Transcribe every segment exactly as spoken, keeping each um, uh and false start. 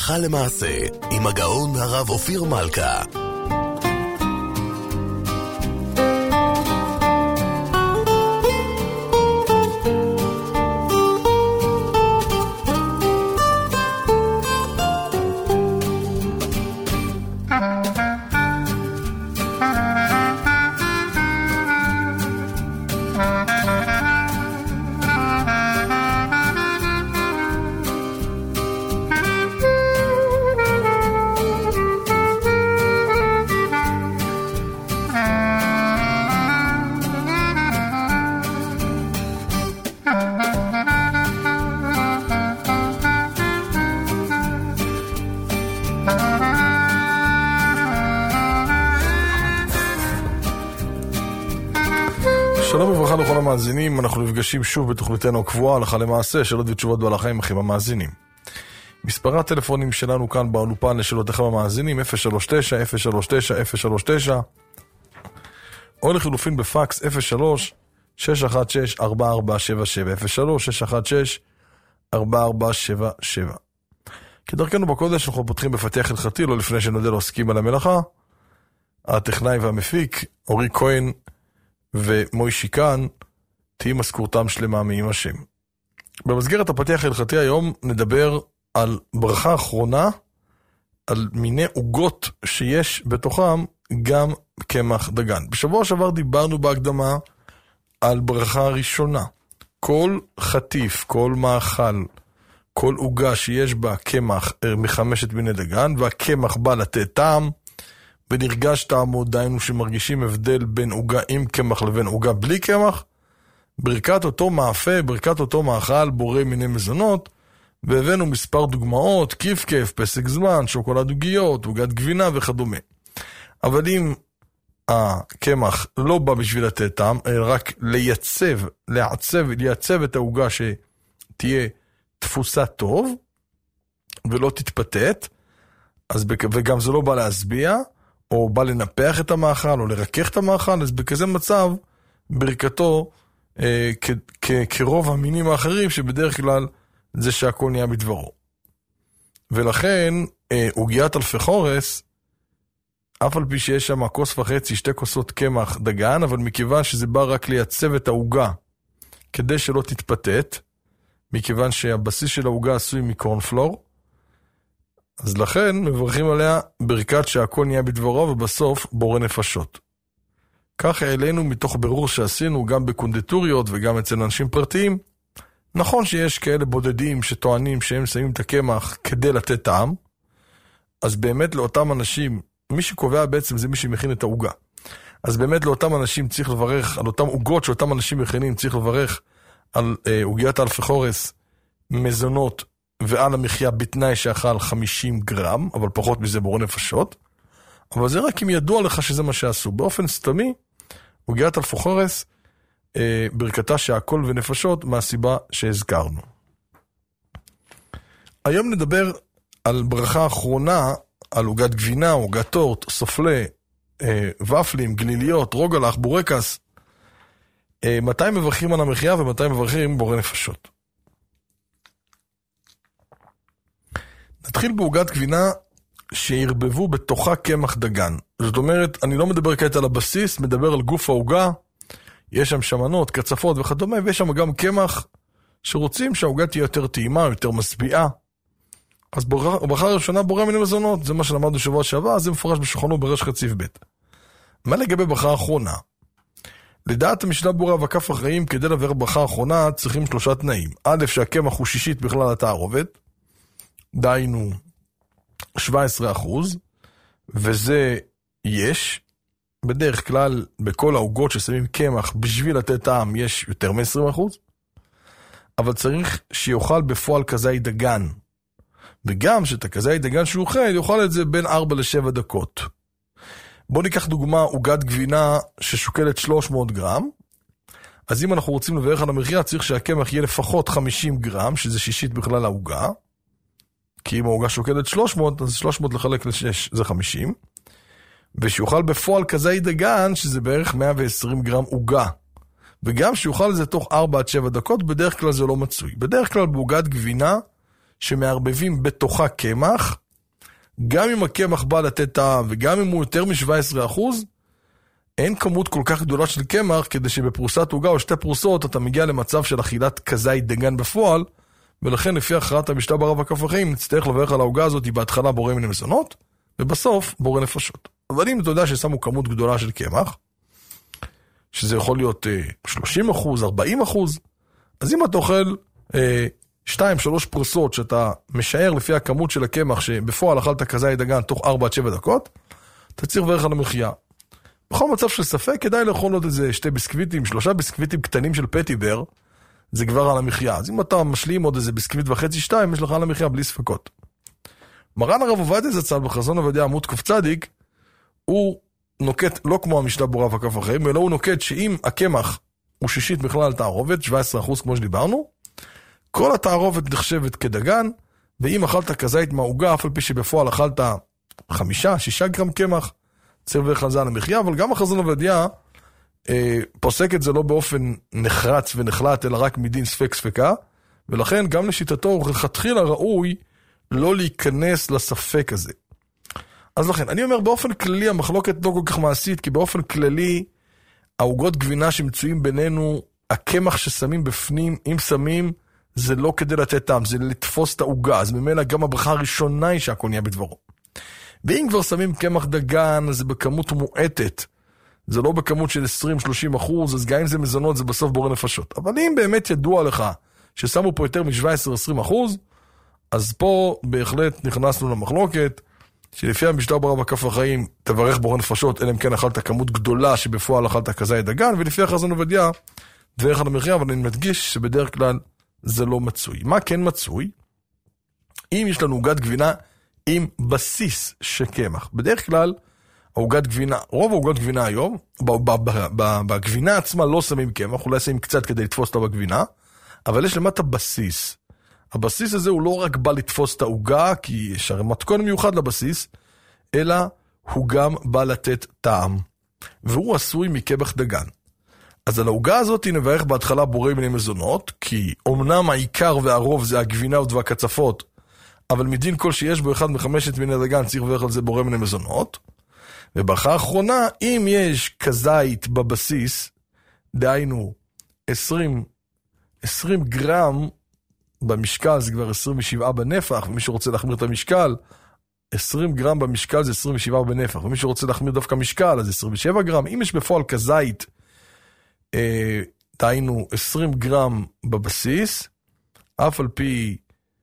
הלכה למעשה, עם הגאון הרב אופיר מלכה. שלום וברכה לכל המאזינים, אנחנו נפגשים שוב בתוכניתנו הקבועה הלכה למעשה, שאלות ותשובות בעל החיים אחים המאזינים. מספרי הטלפונים שלנו כאן באולפן לשאלותיכם המאזינים אפס שלוש תשע אפס שלוש תשע אפס שלוש תשע או לחילופין בפקס אפס שלוש שש אחת שש ארבע ארבע שבע שבע אפס שלוש שש אחת שש ארבע ארבע שבע שבע. כדרכנו בקודש אנחנו פותחים בפתיח הלכתי, לא לפני שנודה לעוסקים על המלאכה, הטכנאי והמפיק אורי כהן ומוישי כאן, תהי מזכורתם שלמה מעם השם. במסגרת הפתיח ההלכתי היום נדבר על ברכה אחרונה, על מיני עוגות שיש בתוכם גם קמח דגן. בשבוע שעבר דיברנו בהקדמה על ברכה ראשונה. כל חטיף, כל מאכל, כל עוגה שיש בה קמח מחמשת מיני דגן, והקמח בא לתת טעם, ונרגש טעמו, דיינו שמרגישים הבדל בין עוגה עם קמח לבין עוגה בלי קמח, ברכת אותו מאפה, ברכת אותו מאכל, בורא מיני מזונות, והבאנו מספר דוגמאות, כיף כיף, פסק זמן, שוקולד עוגיות, עוגת גבינה וכדומה. אבל אם הקמח לא בא בשביל לתת טעם, אלא רק לייצב, לעצב, לייצב את העוגה שתהיה תפוסה טוב, ולא תתפתת, אז בק... וגם זה לא בא להסביע, או בא לנפח את המאכל, או לרכך את המאכל, אז בכזה מצב, ברכתו, אה, כ- כ- כרוב המינים האחרים, שבדרך כלל זה שהכל נהיה בדברו. ולכן, אה, עוגיית אלפי חורס, אף על פי שיש שם כוס וחצי, שתי כוסות קמח דגן, אבל מכיוון שזה בא רק לייצב את העוגה, כדי שלא תתפתת, מכיוון שהבסיס של העוגה עשוי מקורנפלור, אז לכן מברכים עליה ברכת שהכל נהיה בדברו, ובסוף בורא נפשות. כך העלינו מתוך ברור שעשינו גם בקונדיטוריות וגם אצל אנשים פרטיים. נכון שיש כאלה בודדים שטוענים שהם שמים את הקמח כדי לתת טעם, אז באמת לאותם אנשים, מי שקובע בעצם זה מי שמכין את העוגה. אז באמת לאותם אנשים צריך לברך, על אותם עוגות שאותם אנשים מכינים, צריך לברך על אה, עוגיית אלפי חורס מזונות, ועל המחיה בתנאי שאכל חמישים גרם, אבל פחות מזה בורא נפשות. אבל זה רק אם ידוע לך שזה מה שעשו. באופן סתמי, עוגיית אלפי חורס, אה, ברכתה שהכל ונפשות מהסיבה שהזכרנו. היום נדבר על ברכה האחרונה, על עוגת גבינה, עוגת טורט, סופלה, אה, ופלים, גליליות, רוגלח, בורקס. אה, מתי מברכים על המחיה ומתי מברכים בורא נפשות. נתחיל בעוגת גבינה שירבבו בתוכה קמח דגן. זאת אומרת, אני לא מדבר כעת על הבסיס, מדבר על גוף העוגה, יש שם שמנות, קצפות וכדומה, ויש שם גם קמח שרוצים שהעוגה תהיה יותר טעימה, יותר משביעה. אז ברכה ראשונה בורא מיני מזונות, זה מה שלמדנו שבוע שעבר, זה מפורש בשולחנו ברש חציף ב'. מה לגבי ברכה האחרונה? לדעת המשנה ברורה וכף החיים, כדי לבאר ברכה האחרונה צריכים שלושה תנאים. א', שהקמח הוא שישית בכלל התערובת, דיינו שבע עשרה אחוז, וזה יש. בדרך כלל בכל העוגות ששמים קמח בשביל לתת טעם יש יותר מ-עשרים אחוז, אבל צריך שיוכל בפועל כזית דגן, וגם שאת הכזית דגן שהוא אוכל, יאכל את זה בין ארבע לשבע דקות. בואו ניקח דוגמה, עוגת גבינה ששוקלת שלוש מאות גרם, אז אם אנחנו רוצים לברך על המחיה, צריך שהקמח יהיה לפחות חמישים גרם, שזה שישית בכלל העוגה, כי אם העוגה שוקלת שלוש מאות, אז שלוש מאות לחלק ל-שש זה חמישים, ושיוכל בפועל כזית דגן, שזה בערך מאה ועשרים גרם עוגה, וגם שיוכל לזה תוך ארבע עד שבע דקות, בדרך כלל זה לא מצוי. בדרך כלל בעוגת גבינה, שמערבבים בתוכה קמח, גם אם הקמח בא לתת טעם, וגם אם הוא יותר מ-שבע עשרה אחוז, אין כמות כל כך גדולה של קמח, כדי שבפרוסת עוגה או שתי פרוסות, אתה מגיע למצב של אכילת כזית דגן בפועל, ולכן לפי הכרעת המשנה ברב וכף החיים, נצטרך לברך על העוגה הזאת, היא בורא מן המזונות, ובסוף בורא נפשות. אבל אם אתה יודע ששמו כמות גדולה של קמח, שזה יכול להיות אה, שלושים אחוז, ארבעים אחוז, אז אם אתה אוכל אה, שתיים, שלוש פרוסות, שאתה משער לפי הכמות של הקמח, שבפועל אכלת כזית דגן תוך ארבע עד שבע דקות, אתה צריך לברך על המחיה. בכל מצב של ספק, כדאי לאכול עוד איזה שתי ביסקוויטים, שלושה ביסקוויטים קטנים של פטיבר, זה כבר על המחיה. אז אם אתה משלים עוד איזה ביסקוויט וחצי שתיים, יש לך על המחיה בלי ספקות. מרן הרב עובדיה זצ"ל בחזון עובדיה עמוד קצ"ד, הוא נוקט לא כמו המשנה ברב וכף החיים, אלא הוא נוקט שאם הקמח הוא שישית בכלל תערובת, שבע עשרה אחוז כמו שדיברנו, כל התערובת נחשבת כדגן, ואם אכלת כזית מהעוגה, אף על פי שבפועל אכלת חמישה, שישה גרם קמח, צריך לברך על זה על המחיה, אבל גם החזון עובדיה אה, פוסק את זה לא באופן נחרץ ונחלט, אלא רק מדין ספק ספקה, ולכן גם לשיטתו הוא לכתחילה ראוי לא להיכנס לספק הזה. אז לכן, אני אומר באופן כללי, המחלוקת לא כל כך מעשית, כי באופן כללי, העוגות גבינה שמצויים בינינו, הקמח ששמים בפנים, אם שמים, זה לא כדי לתת טעם, זה לתפוס את העוגה, אז ממילא גם הברכה הראשונה היא שהכל נהיה בדברו. ואם כבר שמים קמח דגן, זה בכמות מועטת, זה לא בכמות של עשרים שלושים אחוז, אז גם אם זה מזונות, זה בסוף בורא נפשות. אבל אם באמת ידוע לך, ששמו פה יותר מ-שבע עשרה עד עשרים אחוז, אז פה בהחלט נכנסנו למחלוקת, שלפי המשנה ברב וכף החיים, תברך בורא נפשות, אלא אם כן אכלת כמות גדולה, שבפועל אכלת כזית דגן, ולפי החזון עובדיה, דרך על המחיה, אבל אני מדגיש שבדרך כלל זה לא מצוי. מה כן מצוי? אם יש לנו עוגת גבינה עם בסיס של קמח. בדרך כלל, העוגת גבינה, רוב העוגות גבינה היום, בגבינה עצמה לא שמים קמח, אולי שמים קצת כדי לתפוס אותה בגבינה, אבל יש למטה בסיס. הבסיס הזה הוא לא רק בא לתפוס את העוגה, כי יש הרי מתכון מיוחד לבסיס, אלא הוא גם בא לתת טעם. והוא עשוי מקמח דגן. אז על העוגה הזאת נברך בהתחלה בורא מיני מזונות, כי אומנם העיקר והרוב זה הגבינה והקצפות, אבל מדין כל שיש בו אחד מחמשת מיני דגן, צריך לברך על זה בורא מיני מזונות. וברכה האחרונה, אם יש כזית בבסיס, דהיינו עשרים, עשרים גרם במשקל, זה כבר עשרים ושבע בנפח, ומי שרוצה להחמיר את המשקל, עשרים גרם במשקל זה עשרים ושבע בנפח, ומי שרוצה להחמיר דווקא משקל, אז עשרים ושבע גרם. אם יש בפועל כזית, אה, דהיינו עשרים גרם בבסיס, אף על פי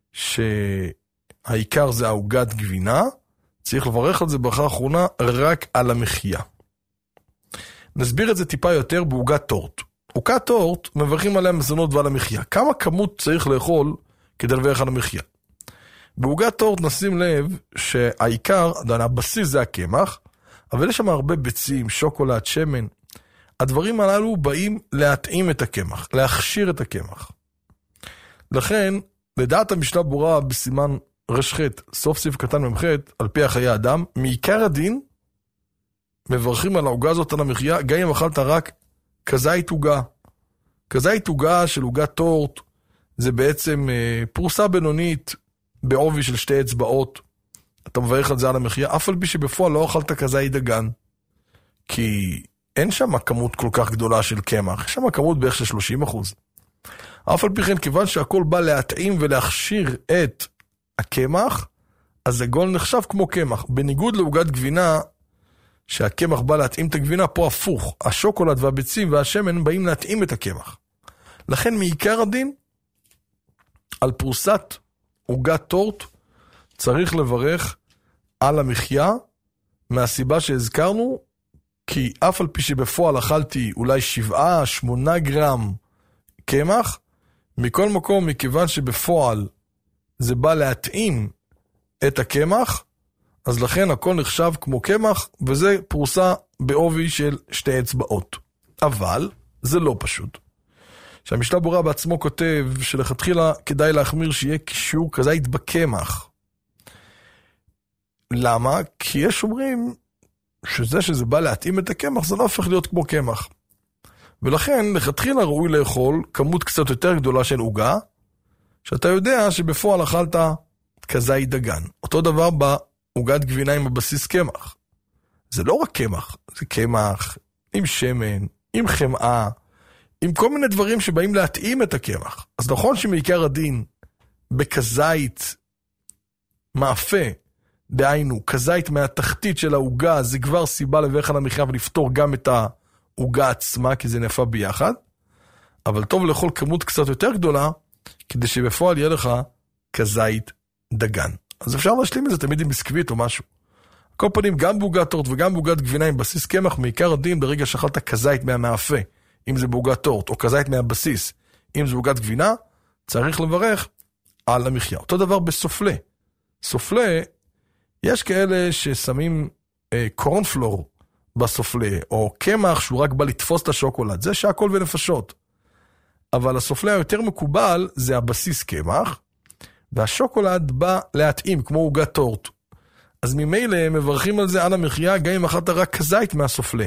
שהעיקר זה העוגת גבינה, צריך לברך על זה ברכה האחרונה רק על המחיה. נסביר את זה טיפה יותר בעוגת טורט. עוגת טורט מברכים עליה מזונות ועל המחיה. כמה כמות צריך לאכול כדי לברך על המחיה? בעוגת טורט נשים לב שהעיקר, הבסיס זה הקמח, אבל יש שם הרבה ביצים, שוקולד, שמן. הדברים הללו באים להתאים את הקמח, להכשיר את הקמח. לכן, לדעת המשנה ברורה בסימן רשחת, סוף סעיף קטן ממחת, על פי החיי אדם, מעיקר הדין, מברכים על העוגה הזאת על המחיה, גם אם אכלת רק כזית עוגה. כזית עוגה של עוגת טורט, זה בעצם אה, פרוסה בינונית, בעובי של שתי אצבעות, אתה מברך על זה על המחיה, אף על פי שבפועל לא אכלת כזית דגן, כי אין שם כמות כל כך גדולה של קמח, יש שם כמות בערך של שלושים אחוז. אף על פי כן, כיוון שהכל בא להתאים ולהכשיר את הקמח, אז הגול נחשב כמו קמח. בניגוד לעוגת גבינה, שהקמח בא להתאים את הגבינה, פה הפוך. השוקולד והביצים והשמן באים להתאים את הקמח. לכן מעיקר הדין, על פרוסת עוגת טורט, צריך לברך על המחיה, מהסיבה שהזכרנו, כי אף על פי שבפועל אכלתי אולי שבעה, שמונה גרם קמח, מכל מקום, מכיוון שבפועל זה בא להתאים את הקמח, אז לכן הכל נחשב כמו קמח, וזה פרוסה בעובי של שתי אצבעות. אבל זה לא פשוט. שהמשנה ברורה בעצמו כותב שלכתחילה כדאי להחמיר שיהיה שיעור כזית בקמח. למה? כי יש אומרים שזה שזה בא להתאים את הקמח, זה לא הופך להיות כמו קמח. ולכן לכתחילה ראוי לאכול כמות קצת יותר גדולה של עוגה, שאתה יודע שבפועל אכלת כזית דגן. אותו דבר בעוגת גבינה עם הבסיס קמח. זה לא רק קמח, זה קמח עם שמן, עם חמאה, עם כל מיני דברים שבאים להתאים את הקמח. אז נכון שמעיקר הדין בכזית מאפה, דהיינו, כזית מהתחתית של העוגה, זה כבר סיבה לברך על המחיה ולפתור גם את העוגה עצמה, כי זה נפה ביחד. אבל טוב לאכול כמות קצת יותר גדולה, כדי שבפועל יהיה לך כזית דגן. אז אפשר להשלים את זה תמיד עם ביסקוויט או משהו. כל פנים, גם בעוגת טורט וגם בעוגת גבינה עם בסיס קמח, מעיקר הדין ברגע שאכלת כזית מהמאפה, אם זה בעוגת טורט, או כזית מהבסיס, אם זה בעוגת גבינה, צריך לברך על המחיה. אותו דבר בסופלה. סופלה, יש כאלה ששמים אה, קורנפלור בסופלה, או קמח שהוא רק בא לתפוס את השוקולד, זה שהכל ונפשות. אבל הסופלה היותר מקובל זה הבסיס קמח, והשוקולד בא להתאים, כמו עוגת טורט. אז ממילא מברכים על זה על המחיה, גם אם אכלת רק כזית מהסופלה.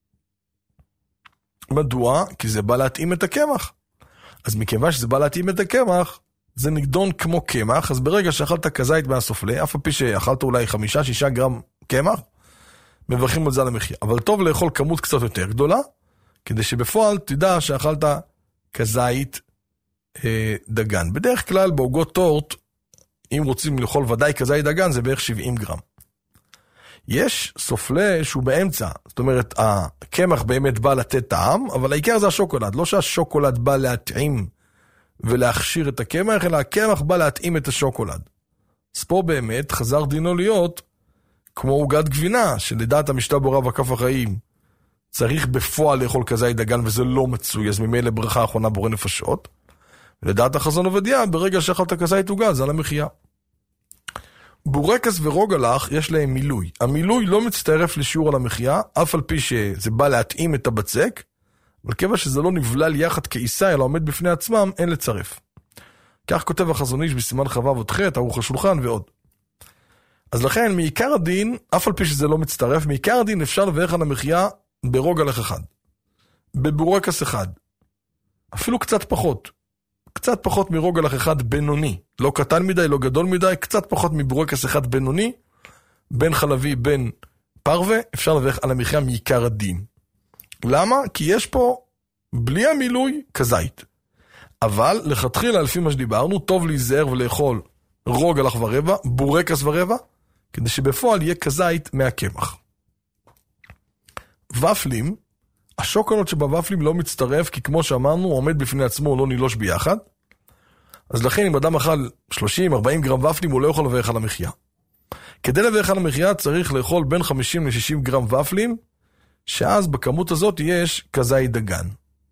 מדוע? כי זה בא להתאים את הקמח. אז מכיוון שזה בא להתאים את הקמח, זה נגדון כמו קמח, אז ברגע שאכלת כזית מהסופלה, אף הפי שאכלת אולי חמישה, שישה גרם קמח, מברכים על זה על המחיה. אבל טוב לאכול כמות קצת יותר גדולה, כדי שבפועל תדע שאכלת כזית אה, דגן. בדרך כלל בעוגות טורט, אם רוצים לאכול ודאי כזית דגן, זה בערך שבעים גרם. יש סופלה שהוא באמצע, זאת אומרת, הקמח באמת בא לתת טעם, אבל העיקר זה השוקולד. לא שהשוקולד בא להתאים ולהכשיר את הקמח, אלא הקמח בא להתאים את השוקולד. אז פה באמת חזר דינו להיות כמו עוגת גבינה, שלדעת המשתה בורא וכף החיים, צריך בפועל לאכול כזית דגן, וזה לא מצוי, אז ממילא ברכה האחרונה בורא נפשות. ולדעת החזון עובדיה, ברגע שאכלת כזית עוגה, זה על המחיה. בורקס ורוגלח יש להם מילוי. המילוי לא מצטרף לשיעור על המחיה, אף על פי שזה בא להתאים את הבצק, אבל כיוון שזה לא נבלל יחד כעיסה, אלא עומד בפני עצמם, אין לצרף. כך כותב החזון איש בסימן חווה ותחת, ערוך השולחן ועוד. אז לכן, מעיקר הדין, אף על פי שזה לא מצטרף, מעיקר הדין אפשר לברך על המחיה ברוגלח אחד. בבורקס אחד. אפילו קצת פחות. קצת פחות מרוגלח אחד בינוני. לא קטן מדי, לא גדול מדי, קצת פחות מבורקס אחד בינוני, בין חלבי, בין פרווה, אפשר לברך על המחיה מעיקר הדין. למה? כי יש פה, בלי המילוי, כזית. אבל, לכתחילה, לפי מה שדיברנו, טוב להיזהר ולאכול רוגלח ורבע, בורקס ורבע, כדי שבפועל יהיה כזית מהקמח. ופלים, השוקולד שבוופלים לא מצטרף, כי כמו שאמרנו, הוא עומד בפני עצמו, לא נילוש ביחד. אז לכן, אם אדם אכל שלושים ארבעים גרם ופלים, הוא לא יכול לברך על המחיה. כדי לברך על המחיה, צריך לאכול בין חמישים לשישים גרם ופלים, שאז בכמות הזאת יש כזית דגן.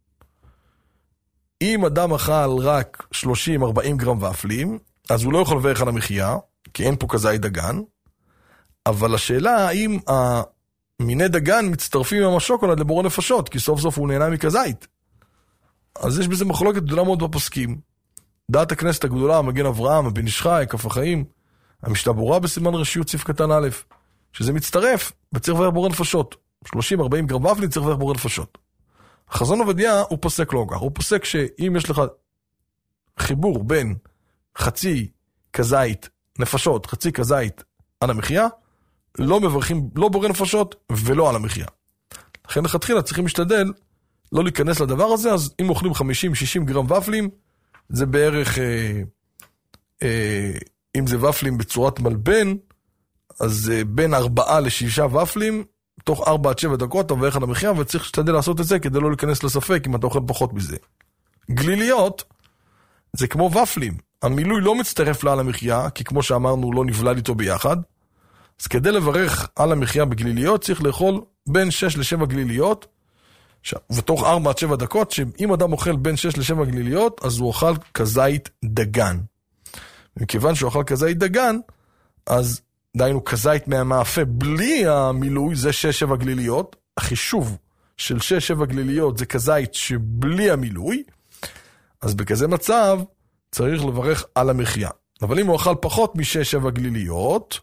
אם אדם אכל רק שלושים ארבעים גרם ופלים, אז הוא לא יכול לברך על המחיה, כי אין פה כזית דגן. אבל השאלה, האם המיני דגן מצטרפים עם השוקולד לבורא נפשות, כי סוף סוף הוא נהנה מכזית. אז יש בזה מחלוקת גדולה מאוד בפוסקים. דעת הכנסת הגדולה, מגן אברהם, הבן איש חי, כף החיים, המשתה ברורה בסימן רשיות סעיף קטן א', שזה מצטרף, וצריך לברך בורא נפשות. שלושים ארבעים גרם ופלים צריך לברך בורא נפשות. החזון עובדיה הוא פוסק לא כך. הוא פוסק שאם יש לך חיבור בין חצי כזית נפשות, חצי כזית על המחיה, לא מברכים, לא בורא נפשות ולא על המחיה. לכן לכתחילה צריכים להשתדל לא להיכנס לדבר הזה, אז אם אוכלים חמישים שישים גרם ופלים, זה בערך, אה, אה, אם זה ופלים בצורת מלבן, אז אה, בין ארבעה לשישה ופלים, תוך ארבע עד שבע דקות אתה מברך על המחיה, וצריך להשתדל לעשות את זה כדי לא להיכנס לספק אם אתה אוכל פחות מזה. גליליות, זה כמו ופלים. המילוי לא מצטרף לה על המחיה, כי כמו שאמרנו, לא נבלל איתו ביחד. אז כדי לברך על המחיה בגליליות, צריך לאכול בין שש לשבע גליליות, ותוך ארבע עד שבע דקות, שאם אדם אוכל בין שש לשבע גליליות, אז הוא אוכל כזית דגן. וכיוון שהוא אוכל כזית דגן, אז דיינו כזית מהמאפה בלי המילוי, זה שש שבע גליליות. החישוב של שש שבע גליליות זה כזית שבלי המילוי. אז בכזה מצב צריך לברך על המחיה. אבל אם הוא אכל פחות מ-שש שבע גליליות,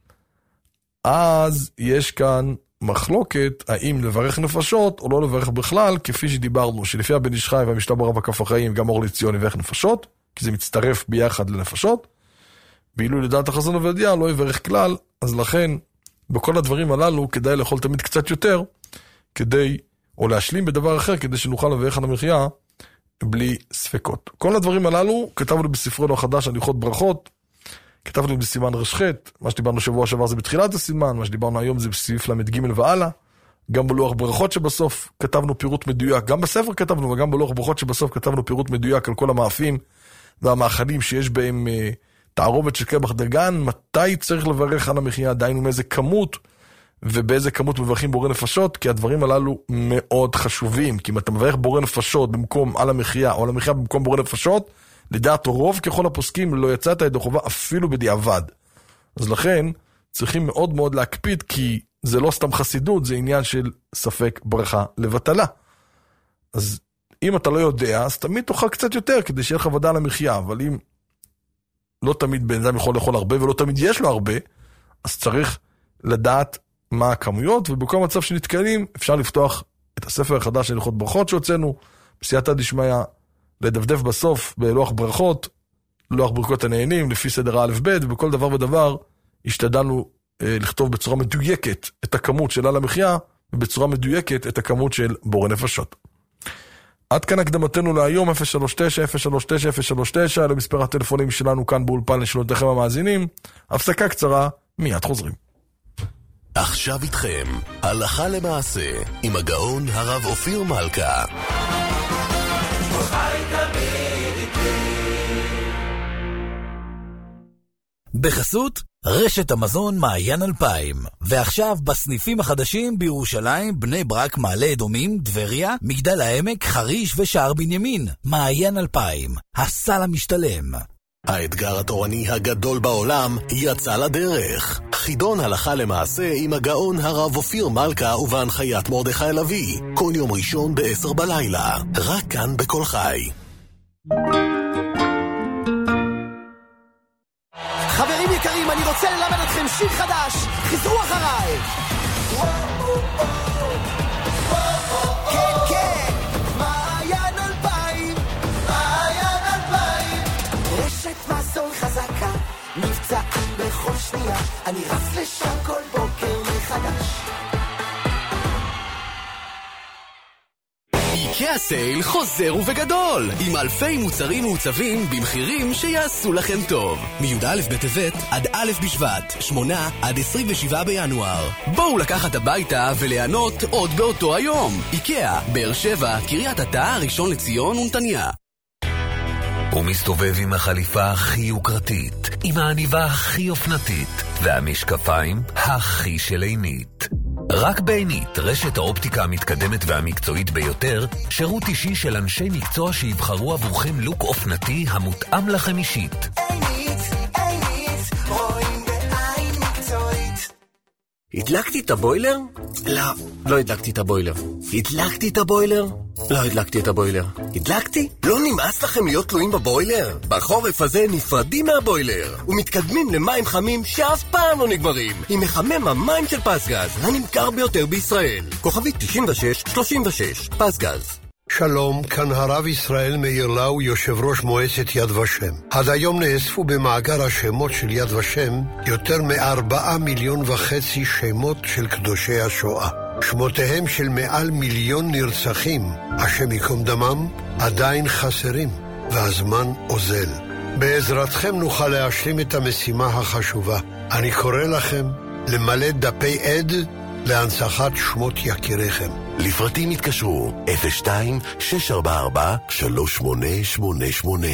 אז יש כאן מחלוקת האם לברך נפשות או לא לברך בכלל, כפי שדיברנו, שלפי הבן איש חי והמשתה ברא וכף החיים, גם אור לציון יברך נפשות, כי זה מצטרף ביחד לנפשות, ואילו לדעת החזון עובדיה לא יברך כלל, אז לכן בכל הדברים הללו כדאי לאכול תמיד קצת יותר, כדי, או להשלים בדבר אחר, כדי שנוכל לברך על המחיה בלי ספקות. כל הדברים הללו כתבנו בספרנו החדש הליכות ברכות, כתבנו בסימן רשחת, מה שדיברנו שבוע שעבר זה בתחילת הסימן, מה שדיברנו היום זה בסעיף למד ג' והלאה, גם בלוח ברכות שבסוף כתבנו פירוט מדויק, גם בספר כתבנו וגם בלוח ברכות שבסוף כתבנו פירוט מדויק על כל המאפים והמאכלים שיש בהם אה, תערובת של קמח דגן, מתי צריך לברך על המחיה, דיינו מאיזה כמות ובאיזה כמות מברכים בורא נפשות, כי הדברים הללו מאוד חשובים, כי אם אתה מברך בורא נפשות במקום על המחיה, או על המחיה במקום בורא נפשות, לדעת רוב ככל הפוסקים לא יצאת ידי חובה אפילו בדיעבד. אז לכן צריכים מאוד מאוד להקפיד, כי זה לא סתם חסידות, זה עניין של ספק ברכה לבטלה. אז אם אתה לא יודע, אז תמיד תאכל קצת יותר, כדי שיהיה לך ודע על המחיה, אבל אם לא תמיד בן אדם יכול לאכול הרבה, ולא תמיד יש לו הרבה, אז צריך לדעת מה הכמויות, ובכל מצב שנתקלים, אפשר לפתוח את הספר החדש של הלכות ברכות שהוצאנו, בסייעתא דשמיא, לדפדף בסוף בלוח ברכות, לוח ברכות הנהנים, לפי סדר א' ב', ובכל דבר ודבר השתדלנו אה, לכתוב בצורה מדויקת את הכמות של על המחיה, ובצורה מדויקת את הכמות של בורא נפשות. עד כאן הקדמתנו להיום, אפס שלוש תשע אפס שלוש תשע אפס שלוש תשע, למספר הטלפונים שלנו כאן באולפן לשאלותיכם המאזינים. הפסקה קצרה, מיד חוזרים. עכשיו איתכם, הלכה למעשה, עם הגאון הרב אופיר מלכה. בחסות רשת המזון מעיין אלפיים, ועכשיו בסניפים החדשים בירושלים, בני ברק, מעלה אדומים, דבריה, מגדל העמק, חריש ושער בנימין. מעיין אלפיים, הסל המשתלם. האתגר התורני הגדול בעולם יצא לדרך. חידון הלכה למעשה עם הגאון הרב אופיר מלכה ובהנחיית מרדכי הלוי. כל יום ראשון בעשר בלילה, רק כאן בכל חי. חברים יקרים, אני רוצה ללמד אתכם שיר חדש. חזרו אחריי. כן, כן, מעיין אלפיים, מעיין אלפיים. רשת מזון חזקה, מבצעים בכל שנייה. אני רץ לשם כל בוקר מחדש. איקאה סייל חוזר ובגדול, עם אלפי מוצרים מעוצבים במחירים שיעשו לכם טוב. מי"א בטבת עד א' בשבט, שמונה עד עשרים ושבעה בינואר. בואו לקחת הביתה וליהנות עוד באותו היום. איקאה, באר שבע, קריית אתא, ראשון לציון ונתניה. הוא מסתובב עם החליפה הכי יוקרתית, עם העניבה הכי אופנתית, והמשקפיים הכי של עינית. רק בעינית, רשת האופטיקה המתקדמת והמקצועית ביותר, שירות אישי של אנשי מקצוע שיבחרו עבורכם לוק אופנתי המותאם לכם אישית. עינית, עינית, רואים בעין מקצועית. הדלקתי את הבוילר? לא, לא הדלקתי את הבוילר. הדלקתי את הבוילר? לא הדלקתי את הבוילר. הדלקתי? לא נמאס לכם להיות תלויים בבוילר? בחורף הזה נפרדים מהבוילר ומתקדמים למים חמים שאף פעם לא נגמרים עם מחמם המים של פסגז, הנמכר ביותר בישראל. כוכבית תשעים ושש שלושים ושש, פסגז. שלום, כאן הרב ישראל מאיר לאו, יושב ראש מועצת יד ושם. עד היום נאספו במאגר השמות של יד ושם יותר מארבעה מיליון וחצי שמות של קדושי השואה. שמותיהם של מעל מיליון נרצחים, השם יקום דמם, עדיין חסרים, והזמן אוזל. בעזרתכם נוכל להשלים את המשימה החשובה. אני קורא לכם למלא דפי עד להנצחת שמות יקיריכם. לפרטים התקשרו אפס שתיים שש ארבע ארבע שלוש שמונה שמונה שמונה.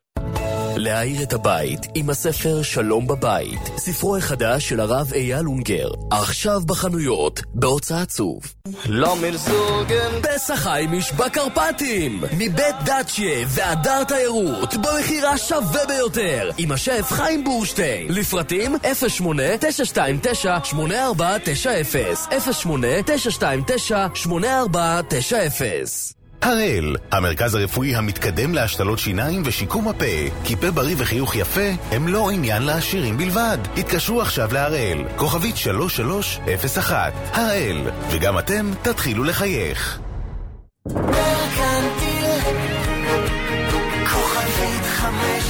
להאיר את הבית עם הספר שלום בבית, ספרו החדש של הרב אייל אונגר, עכשיו בחנויות, בהוצאת צוף. לא מרזוגן פסח היימיש בקרפטים, מבית דאצ'יה והדר תיירות, במחירה שווה ביותר, עם השף חיים בורשטיין. לפרטים אפס שמונה תשע שתיים תשע שמונה ארבע תשע אפס, אפס שמונה תשע שתיים תשע שמונה ארבע תשע אפס. הראל, המרכז הרפואי המתקדם להשתלות שיניים ושיקום הפה. כי פה בריא וחיוך יפה הם לא עניין לעשירים בלבד. התקשרו עכשיו להראל, כוכבית שלוש שלוש אפס אחת. הראל, וגם אתם תתחילו לחייך. מרקנטיל, כוכבית חמש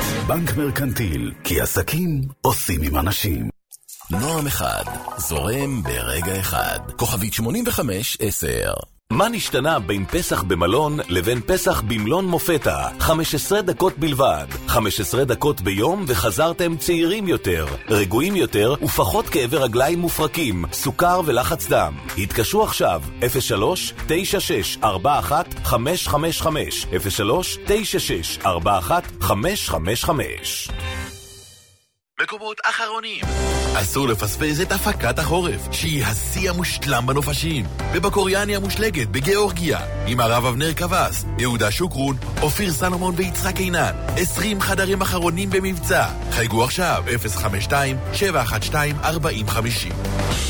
בנק מרקנטיל, כי עסקים עושים עם אנשים. נועם אחד, זורם ברגע אחד. כוכבית שמונים וחמש עשר. מה נשתנה בין פסח במלון לבין פסח במלון מופתה? חמש עשרה דקות בלבד. חמש עשרה דקות ביום וחזרתם צעירים יותר, רגועים יותר ופחות כאבי רגליים מופרקים, סוכר ולחץ דם. התקשרו עכשיו אפס שלוש תשע שש ארבע אחת חמש חמש חמש אפס שלוש תשע שש ארבע אחת חמש חמש חמש. מקומות אחרונים. אסור לפספס את הפקת החורף, שהיא השיא המושלם בנופשים. ובקוריאני המושלגת בגיאורגיה, עם הרב אבנר קבס, יהודה שוקרון, אופיר סלומון ויצחק עינן. עשרים חדרים אחרונים במבצע. חייגו עכשיו, אפס חמש שתיים שבע אחת שתיים ארבע אפס חמש אפס.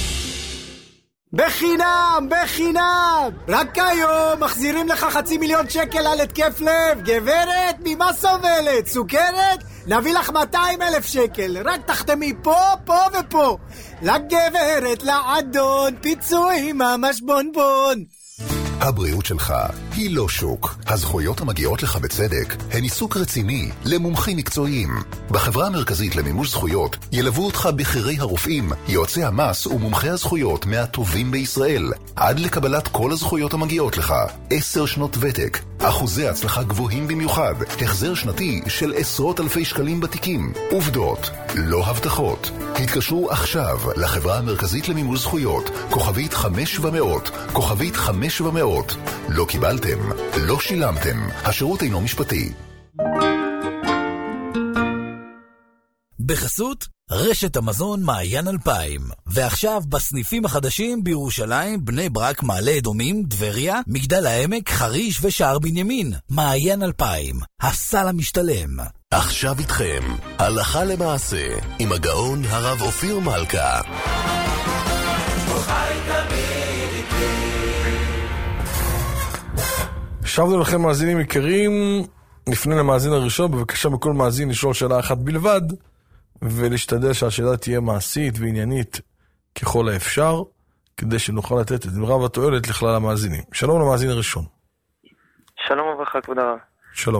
בחינם, בחינם! רק היום מחזירים לך חצי מיליון שקל על התקף לב. גברת, ממה סובלת? סוכרת? נביא לך מאתיים אלף שקל. רק תחתמי פה, פה ופה. לגברת, לעדון, פיצויים, ממש בונבון. הבריאות שלך היא לא שוק. הזכויות המגיעות לך בצדק הן עיסוק רציני למומחים מקצועיים. בחברה המרכזית למימוש זכויות ילוו אותך בכירי הרופאים, יועצי המס ומומחי הזכויות מהטובים בישראל, עד לקבלת כל הזכויות המגיעות לך. עשר שנות ותק, אחוזי הצלחה גבוהים במיוחד, החזר שנתי של עשרות אלפי שקלים בתיקים. עובדות, לא הבטחות. התקשרו עכשיו לחברה המרכזית למימוש זכויות, כוכבית חמש ומאות, כוכבית חמש ומאות. לא קיבלתם, לא שילמתם. השירות אינו משפטי. בחסות רשת המזון מעיין אלפיים. ועכשיו בסניפים החדשים בירושלים, בני ברק, מעלה אדומים, דבריה, מגדל העמק, חריש ושער בנימין. מעיין אלפיים, הסל המשתלם. עכשיו איתכם, הלכה למעשה, עם הגאון הרב אופיר מלכה. שבנו לכם מאזינים יקרים, נפנה למאזין הראשון, בבקשה מכל מאזין לשאול שאלה אחת בלבד, ולהשתדל שהשאלה תהיה מעשית ועניינית ככל האפשר, כדי שנוכל לתת את מרב התועלת לכלל המאזינים. שלום למאזין הראשון. שלום וברכה כבוד הרב. שלום.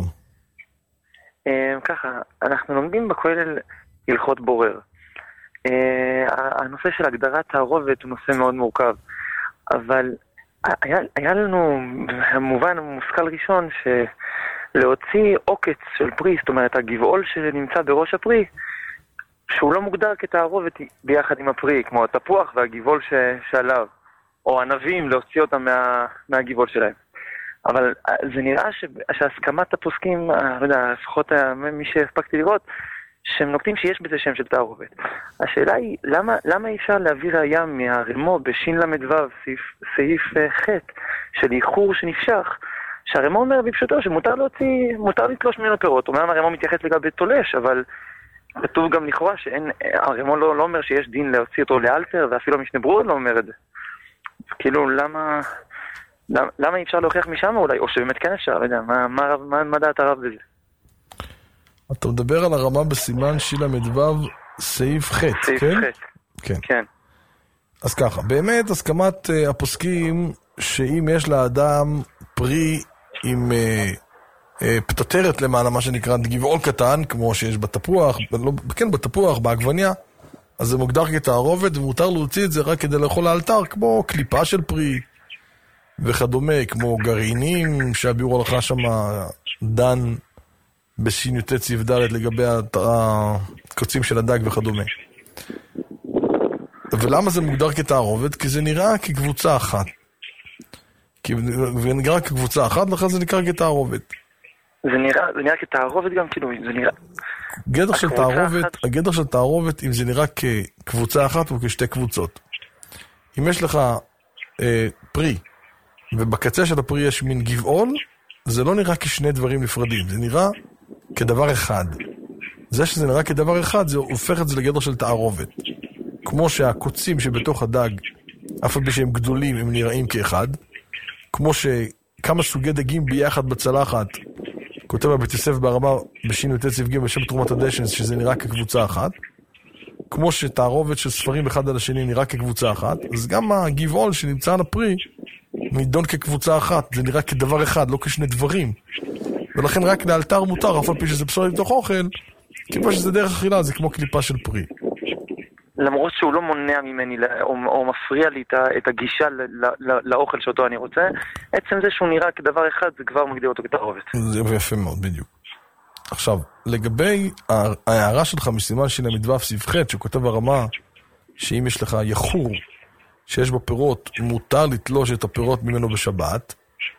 ככה, אנחנו לומדים בכולל הלכות בורר. הנושא של הגדרת תערובת הוא נושא מאוד מורכב, אבל היה, היה לנו מובן מושכל ראשון שלהוציא עוקץ של פרי, זאת אומרת הגבעול שנמצא בראש הפרי, שהוא לא מוגדר כתערובת ביחד עם הפרי, כמו התפוח והגבעול שעליו, או ענבים, להוציא אותם מה, מהגבעול שלהם. אבל זה נראה ש, שהסכמת הפוסקים, לא יודע, לפחות מי שהספקתי לראות, שהם נוקטים שיש בזה שם של תערובת. השאלה היא, למה, למה אי אפשר להביא ראיה מהרמו בשין למדו, סעיף, סעיף ח' של איחור שנפשך, שהרמו אומר בפשוטו שמותר להוציא, מותר לתלוש ממנו פירות. אומנם הרמו מתייחס לגבי תולש, אבל כתוב גם לכאורה שאין, הרמו לא, לא אומר שיש דין להוציא אותו לאלתר, ואפילו משנה ברורה לא אומר את זה. כאילו, למה, למה, למה אי אפשר להוכיח משם אולי, או שבאמת כן אפשר, לא יודע, מה, מה, מה, מה דעת הרב בזה? אתה מדבר על הרמה בסימן שילה מדבב סעיף ח', סעיף כן? ח'. כן. כן. אז ככה, באמת הסכמת uh, הפוסקים שאם יש לאדם פרי עם uh, uh, פטוטרת למעלה, מה שנקרא גבעול קטן, כמו שיש בתפוח, לא, כן בתפוח, בעגבניה, אז זה מוגדר כתערובת ומותר להוציא את זה רק כדי לאכול לאלתר, כמו קליפה של פרי וכדומה, כמו גרעינים שהביאו הלכה שם דן בשיניותי צבדלת לגבי הקוצים של הדג וכדומה. ולמה זה מוגדר כתערובת? כי זה נראה כקבוצה אחת. כי זה נראה כקבוצה אחת, לכן זה נקרא כתערובת. זה נראה, זה נראה כתערובת גם, כאילו, זה נראה... גדר של תערובת, הגדר של תערובת, אם זה נראה כקבוצה אחת או כשתי קבוצות. אם יש לך אה, פרי, ובקצה של הפרי יש מין גבעול, זה לא נראה כשני דברים נפרדים, זה נראה כדבר אחד. זה שזה נראה כדבר אחד, זה הופך את זה לגדר של תערובת. כמו שהקוצים שבתוך הדג, אף על פי שהם גדולים, הם נראים כאחד. כמו שכמה סוגי דגים ביחד בצלחת, כותב הבית יוסף ברמה בשיניותי צבגים בשם תרומת הדשן, שזה נראה כקבוצה אחת. כמו שתערובת של ספרים אחד על השני נראה כקבוצה אחת, אז גם הגבעול שנמצא על הפרי, נידון כקבוצה אחת, זה נראה כדבר אחד, לא כשני דברים. ולכן רק לאלתר מותר, אף על פי שזה פסולת מתוך אוכל, כיוון שזה דרך אכילה, זה כמו קליפה של פרי. למרות שהוא לא מונע ממני או, או מפריע לי את הגישה ל, ל, לאוכל שאותו אני רוצה, עצם זה שהוא נראה כדבר אחד, זה כבר מגדיר אותו כתערובת. זה יפה מאוד, בדיוק. עכשיו, לגבי ההערה שלך מסימן של המדווח סעיף ח' שכותב הרמה שאם יש לך יחור שיש בו פירות, מותר לתלוש את הפירות ממנו בשבת,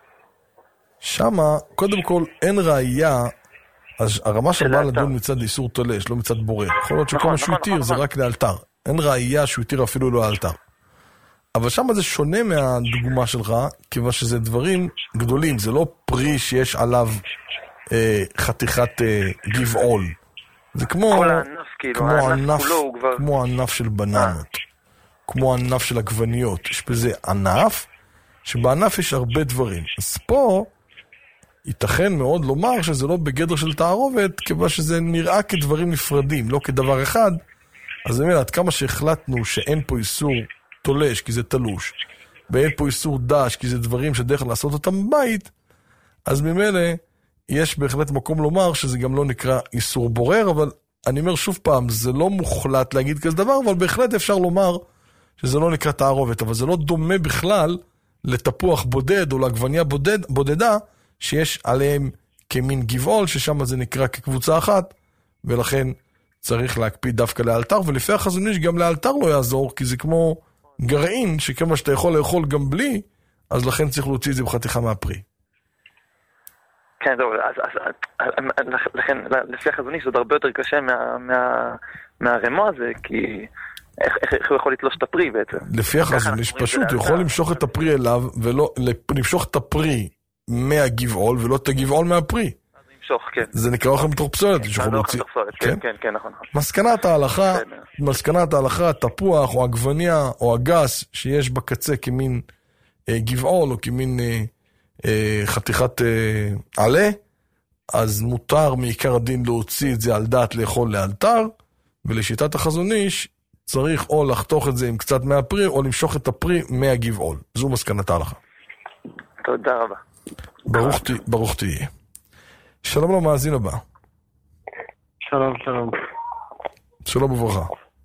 שמה, קודם כל, אין ראייה, אז הרמה שבא לדון מצד איסור תולש, לא מצד בורר. יכול להיות שכל מה שהוא יתיר זה רק לאלתר. אין ראייה שהוא יתיר אפילו לא לאלתר. אבל שמה זה שונה מהדוגמה שלך, כיוון שזה דברים גדולים, זה לא פרי שיש עליו אה, חתיכת אה, גבעול. זה כמו, הענף, כאילו, כמו הענף, ענף, כבר... כמו ענף של בננות, כמו ענף של עגבניות. יש בזה ענף, שבענף יש הרבה דברים. אז פה, ייתכן מאוד לומר שזה לא בגדר של תערובת, כיוון שזה נראה כדברים נפרדים, לא כדבר אחד. אז אני אומר, עד כמה שהחלטנו שאין פה איסור תולש, כי זה תלוש, ואין פה איסור דש, כי זה דברים שדרך לעשות אותם בבית, אז ממילא יש בהחלט מקום לומר שזה גם לא נקרא איסור בורר, אבל אני אומר שוב פעם, זה לא מוחלט להגיד כזה דבר, אבל בהחלט אפשר לומר שזה לא נקרא תערובת, אבל זה לא דומה בכלל לתפוח בודד או לעגבניה בודד, בודדה, שיש עליהם כמין גבעול, ששם זה נקרא כקבוצה אחת, ולכן צריך להקפיד דווקא לאלתר, ולפי החזון איש גם לאלתר לא יעזור, כי זה כמו גרעין, שכמה שאתה יכול לאכול גם בלי, אז לכן צריך להוציא את זה בחתיכה מהפרי. כן, זהו, אז, אז, לכן, לפי החזון איש, זה עוד הרבה יותר קשה מה, מה, מהרמו הזה, כי איך, איך, איך הוא יכול לתלוש את הפרי בעצם? לפי החזון איש, פשוט, הוא יכול למשוך את הפרי אליו, ולא, למשוך את הפרי מהגבעול, ולא את הגבעול מהפרי. זה נקרא אוכל מתוך פסולת. כן, כן, כן, נכון. מסקנת ההלכה, מסקנת ההלכה, תפוח או עגבניה או הגס שיש בקצה כמין גבעול או כמין חתיכת עלה, אז מותר מעיקר הדין להוציא את זה על דעת לאכול לאלתר, ולשיטת החזון איש צריך או לחתוך את זה עם קצת מהפרי או למשוך את הפרי מהגבעול. זו מסקנת ההלכה. תודה רבה. ברוך, ת, ברוך תהיה. שלום למאזין הבא. שלום, שלום. שלום וברכה.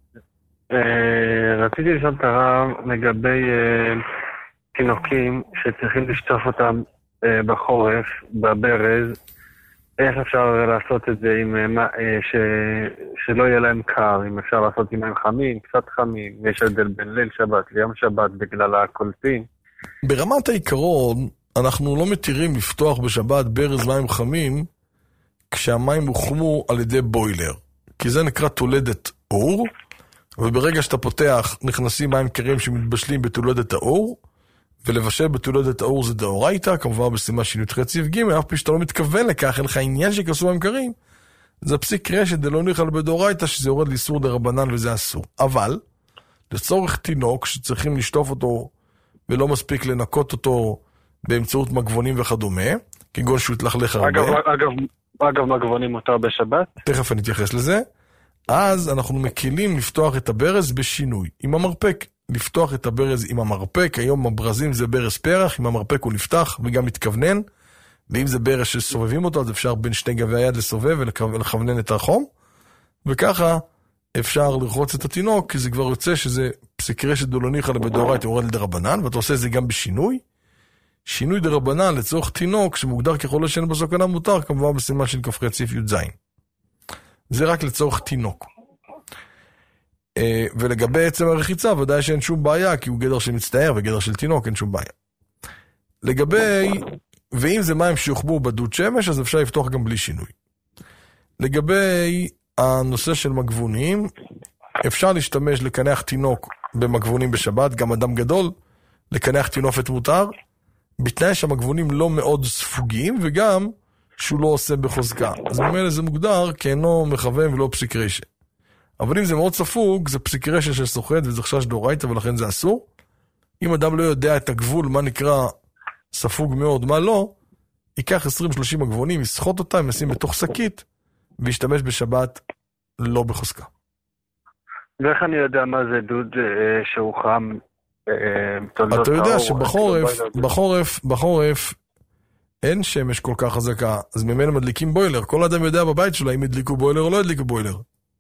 רציתי לשאול את הרב לגבי תינוקים שצריכים לשטוף אותם בחורף, בברז. איך אפשר לעשות את זה עם, ש, שלא יהיה להם קר, אם אפשר לעשות עם מים חמים, קצת חמים, יש הבדל בין ליל שבת ליום שבת בגלל הקולטים. ברמת העיקרון, אנחנו לא מתירים לפתוח בשבת ברז מים חמים כשהמים הוחמו על ידי בוילר, כי זה נקרא תולדת אור, וברגע שאתה פותח נכנסים מים קרים שמתבשלים בתולדת האור, ולבשל בתולדת האור זה דאורייתא, כמובן בסימן שינוי חציב ג', אף פי שאתה לא מתכוון לכך, אין לך עניין שכסו מים קרים, זה פסיק רשת דלא ניחא בדאורייתא, שזה יורד לאיסור דרבנן וזה אסור. אבל לצורך תינוק שצריכים לשטוף אותו ולא מספיק לנקות אותו באמצעות מגבונים וכדומה, כגון שהוא יתלכלך הרבה. אגב, אגב, אגב, מגבונים מותר בשבת? תכף אני אתייחס לזה. אז אנחנו מקילים לפתוח את הברז בשינוי. עם המרפק, לפתוח את הברז עם המרפק. היום הברזים זה ברז פרח, עם המרפק הוא נפתח וגם מתכוונן. ואם זה ברז שסובבים אותו, אז אפשר בין שני גבי היד לסובב ולכוונן את החום. וככה אפשר לרחוץ את התינוק, כי זה כבר יוצא שזה פסיק רשת דלא ניחא בדאורייתא יורד לדרבנן, ואתה עושה את זה גם בשינוי. שינוי דרבנן לצורך תינוק שמוגדר כחולה שאין בו סכנה מותר, כמובן בסימן של כ"ח סעיף י"ז. זה רק לצורך תינוק. ולגבי עצם הרחיצה, ודאי שאין שום בעיה, כי הוא גדר שמצטער וגדר של תינוק, אין שום בעיה. לגבי, ואם זה מים שיוחבו בדוד שמש, אז אפשר לפתוח גם בלי שינוי. לגבי הנושא של מגבונים, אפשר להשתמש לקנח תינוק במגבונים בשבת, גם אדם גדול, לקנח תינופת מותר, בתנאי שהמגבונים לא מאוד ספוגים, וגם שהוא לא עושה בחוזקה. אז ממילא זה מוגדר כאינו מכוון ולא פסיק רשת. אבל אם זה מאוד ספוג, זה פסיק רשת שסוחט וזה חשש דאורייתא, ולכן זה אסור. אם אדם לא יודע את הגבול, מה נקרא ספוג מאוד, מה לא, ייקח עשרים שלושים מגבונים, יסחוט אותם, ישים בתוך שקית, וישתמש בשבת לא בחוזקה. ואיך אני יודע מה זה דוד שהוא חם? אתה יודע שבחורף, בחורף, בחורף, אין שמש כל כך חזקה, אז ממילא מדליקים בוילר. כל אדם יודע בבית שלו אם הדליקו בוילר או לא הדליקו בוילר.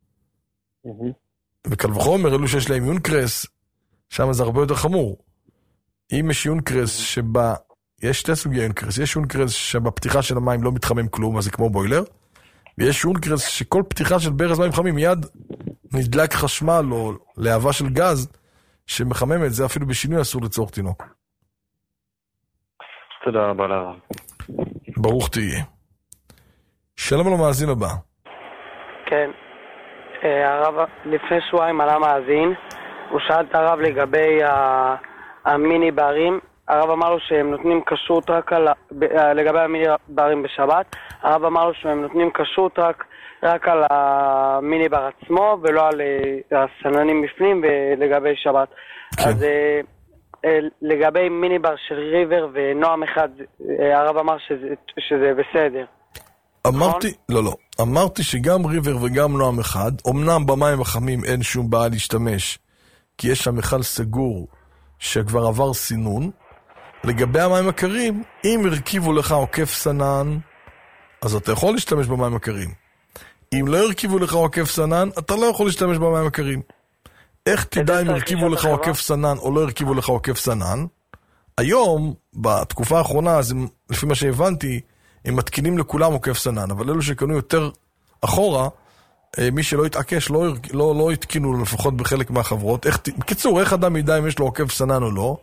וקל וחומר, אלו שיש להם יונקרס, שם זה הרבה יותר חמור. אם יש יונקרס שבה, יש שתי סוגי יונקרס, יש יונקרס שבפתיחה של המים לא מתחמם כלום, אז זה כמו בוילר, ויש יונקרס שכל פתיחה של ברז מים חמים מיד נדלק חשמל או להבה של גז שמחממת, זה אפילו בשינוי אסור לצורך תינוק. תודה רבה לרב. ברוך תהיה. שלום על המאזין הבא. כן. הרב, לפני שבועיים עלה מאזין, הוא שאל את הרב לגבי המיני ברים, הרב אמר לו שהם נותנים כשרות רק על, לגבי המיני ברים בשבת, הרב אמר לו שהם נותנים כשרות רק, רק על המיני בר עצמו ולא על הסננים בפנים ולגבי שבת. כן. אז לגבי מיני בר של ריבר ונועם אחד, הרב אמר שזה, שזה בסדר. אמרתי, לא, לא. אמרתי שגם ריבר וגם נועם אחד, אמנם במים החמים אין שום בעיה להשתמש, כי יש שם מיכל סגור שכבר עבר סינון. לגבי המים הקרים, אם הרכיבו לך עוקף סנן, אז אתה יכול להשתמש במים הקרים. אם לא הרכיבו לך עוקף סנן, אתה לא יכול להשתמש במים הקרים. איך תדע אם הרכיבו לך עוקף סנן או לא הרכיבו לך עוקף סנן? היום, בתקופה האחרונה, אז לפי מה שהבנתי, הם מתקינים לכולם עוקף סנן, אבל אלו שקנו יותר אחורה, מי שלא יתעקש, לא, לא, לא יתקינו לפחות בחלק מהחברות. איך, בקיצור, איך אדם ידע אם יש לו עוקף סנן או לא?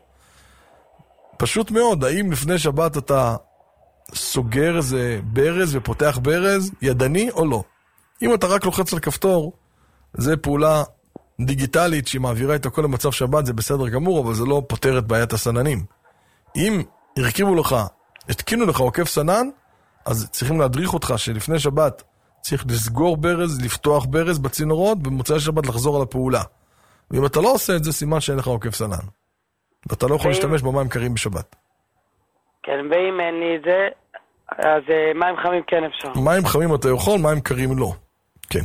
פשוט מאוד, האם לפני שבת אתה סוגר איזה ברז ופותח ברז, ידני או לא? אם אתה רק לוחץ על כפתור, זה פעולה דיגיטלית שהיא מעבירה את הכל למצב שבת, זה בסדר גמור, אבל זה לא פותר את בעיית הסננים. אם הרכיבו לך, התקינו לך עוקף סנן, אז צריכים להדריך אותך שלפני שבת צריך לסגור ברז, לפתוח ברז בצינורות, במוצאי שבת לחזור על הפעולה. ואם אתה לא עושה את זה, סימן שאין לך עוקף סנן. ואתה לא יכול להשתמש במים קרים בשבת. כן, ואם אין לי את זה, אז מים חמים כן אפשר. מים חמים אתה יכול, מים קרים לא. כן.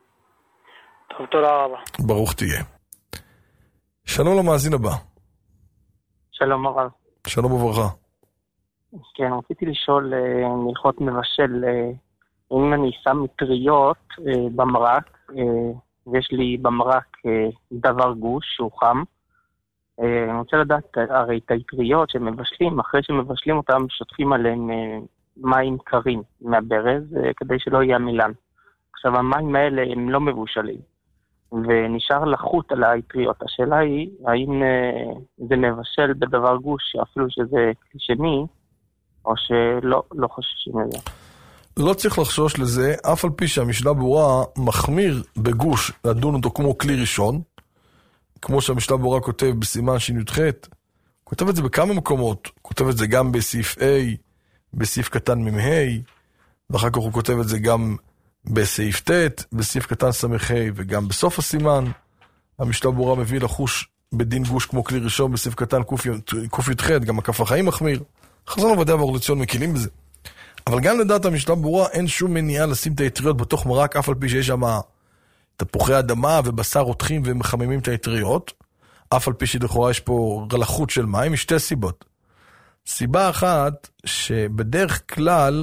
טוב, תודה רבה. ברוך תהיה. שלום למאזין הבא. שלום הרב. שלום וברכה. כן, רציתי לשאול מלכות מבשל, אם אני שם מטריות במרק, ויש לי במרק דבר גוש שהוא חם, אני רוצה לדעת, הרי את היטריות שמבשלים, אחרי שמבשלים אותם, שוטפים עליהם מים קרים מהברז, כדי שלא יהיה מילן. עכשיו, המים האלה הם לא מבושלים, ונשאר לחוט על היטריות. השאלה היא, האם זה מבשל בדבר גוש, אפילו שזה כלי שני, או שלא לא חוששים לזה? לא צריך לחשוש לזה, אף על פי שהמשנה ברורה מחמיר בגוש לדון אותו כמו כלי ראשון, כמו שהמשנה ברורה כותב בסימן שי"ח, כותב את זה בכמה מקומות, כותב את זה גם בסעיף A, בסעיף קטן מ"ה, ואחר כך הוא כותב את זה גם בסעיף ט', בסעיף קטן ס"ה, וגם בסוף הסימן, המשנה ברורה מביא לחוש בדין גוש כמו כלי ראשון בסעיף קטן ק"ח, גם הכף החיים מחמיר, חזון עובדיה ואורליציון מקילים בזה. אבל גם לדעת המשנה ברורה אין שום מניעה לשים את היטריות בתוך מרק, אף על פי שיש שם תפוחי אדמה ובשר רותחים ומחממים את היטריות, אף על פי שלכאורה יש פה רלחות של מים, משתי סיבות. סיבה אחת, שבדרך כלל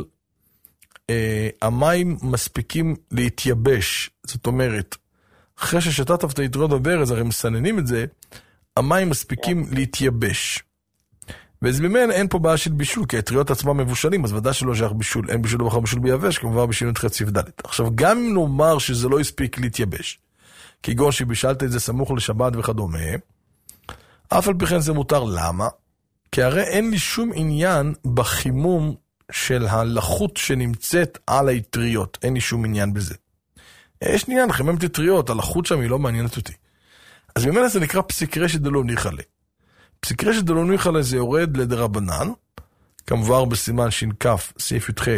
אה, המים מספיקים להתייבש, זאת אומרת, אחרי ששתת את היטריות בברז, הרי מסננים את זה, המים מספיקים להתייבש. ואז במין אין פה בעיה של בישול, כי היטריות עצמם מבושלים, אז ודאי שלא שייך בישול, אין בישול בכלל בישול ביבש, כמובן בישול נתחת סעיף ד'. עכשיו, גם אם נאמר שזה לא הספיק להתייבש, כגון שבישלת את זה סמוך לשבת וכדומה, אף על פי כן זה מותר. למה? כי הרי אין לי שום עניין בחימום של הלחות שנמצאת על היטריות, אין לי שום עניין בזה. יש עניין, חימם את היטריות, הלחות שם היא לא מעניינת אותי. אז ממילא זה נקרא פסיק רשת דלא ניחא. פסיק רשת דלא ניחא זה יורד לדרבנן, כמובן בסימן ש"כ, סעיף י"ח,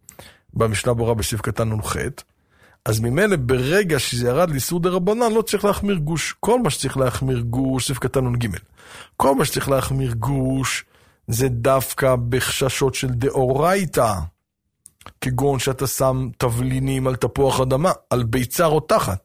במשנה ברורה בסעיף קטן נ"ח, אז ממילא ברגע שזה ירד לאיסור דרבנן, לא צריך להחמיר גוש. כל מה שצריך להחמיר גוש, סעיף קטן נ"ג, כל מה שצריך להחמיר גוש, זה דווקא בחששות של דאורייתא, כגון שאתה שם תבלינים על תפוח אדמה, על ביצה רותחת.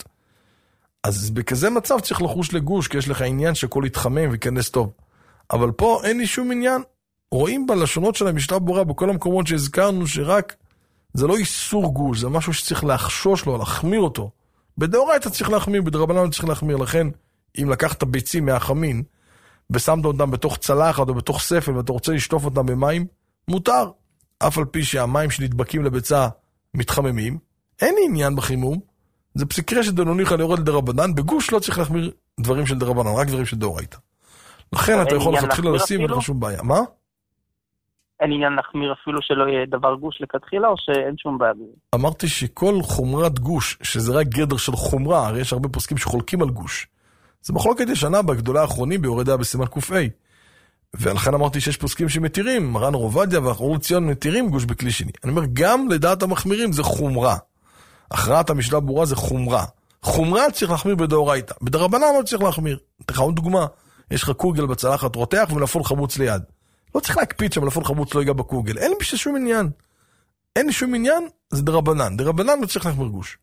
אז בכזה מצב צריך לחוש לגוש, כי יש לך עניין שכל יתחמם ויכנס טוב. אבל פה אין לי שום עניין. רואים בלשונות של המשנה ברורה, בכל המקומות שהזכרנו, שרק זה לא איסור גוש, זה משהו שצריך להחשוש לו, להחמיר אותו. בדאורייתא צריך להחמיר, בדרבנן צריך להחמיר. לכן, אם לקחת ביצים מהחמין, ושמת אותם בתוך צלחת או בתוך ספל, ואתה רוצה לשטוף אותם במים, מותר. אף על פי שהמים שנדבקים לביצה מתחממים, אין עניין בחימום, זה פסיקה שדנוניך ליורד לדרבנן, בגוש לא צריך להחמיר דברים של דרבנן, רק דברים של דאורייתא. לכן אתה יכול להתחיל לשים, אין לך שום בעיה. מה? אין עניין להחמיר אפילו שלא יהיה דבר גוש לכתחילה, או שאין שום בעיה? אמרתי שכל חומרת גוש, שזה רק גדר של חומרה, הרי יש הרבה פוסקים שחולקים על גוש. זה מחלוקת ישנה בגדולה האחרונים ביורדיה בסימן קופאי. ולכן אמרתי שיש פוסקים שמתירים, מרן עובדיה ואור ציון מתירים גוש בכלי שני. אני אומר, גם לדעת המחמירים זה חומרה. הכרעת המשנה ברורה זה חומרה. חומרה צריך להחמיר בדאורייתא. בדרבנן לא צריך להחמיר. תכף דוגמה, יש לך קוגל בצלחת רותח ומלפון חמוץ ליד. לא צריך להקפיד שמלפון חמוץ לא ייגע בקוגל. אין לי בשביל שום עניין. אין לי שום עניין, זה דרבנן. דרבנן לא צריך להחמיר גוש.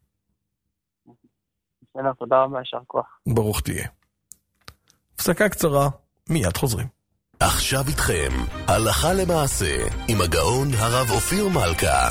בסדר, תודה רבה, ישר כוח. ברוך תהיה. הפסקה קצרה, מיד חוזרים. עכשיו איתכם, הלכה למעשה, עם הגאון הרב אופיר מלכה.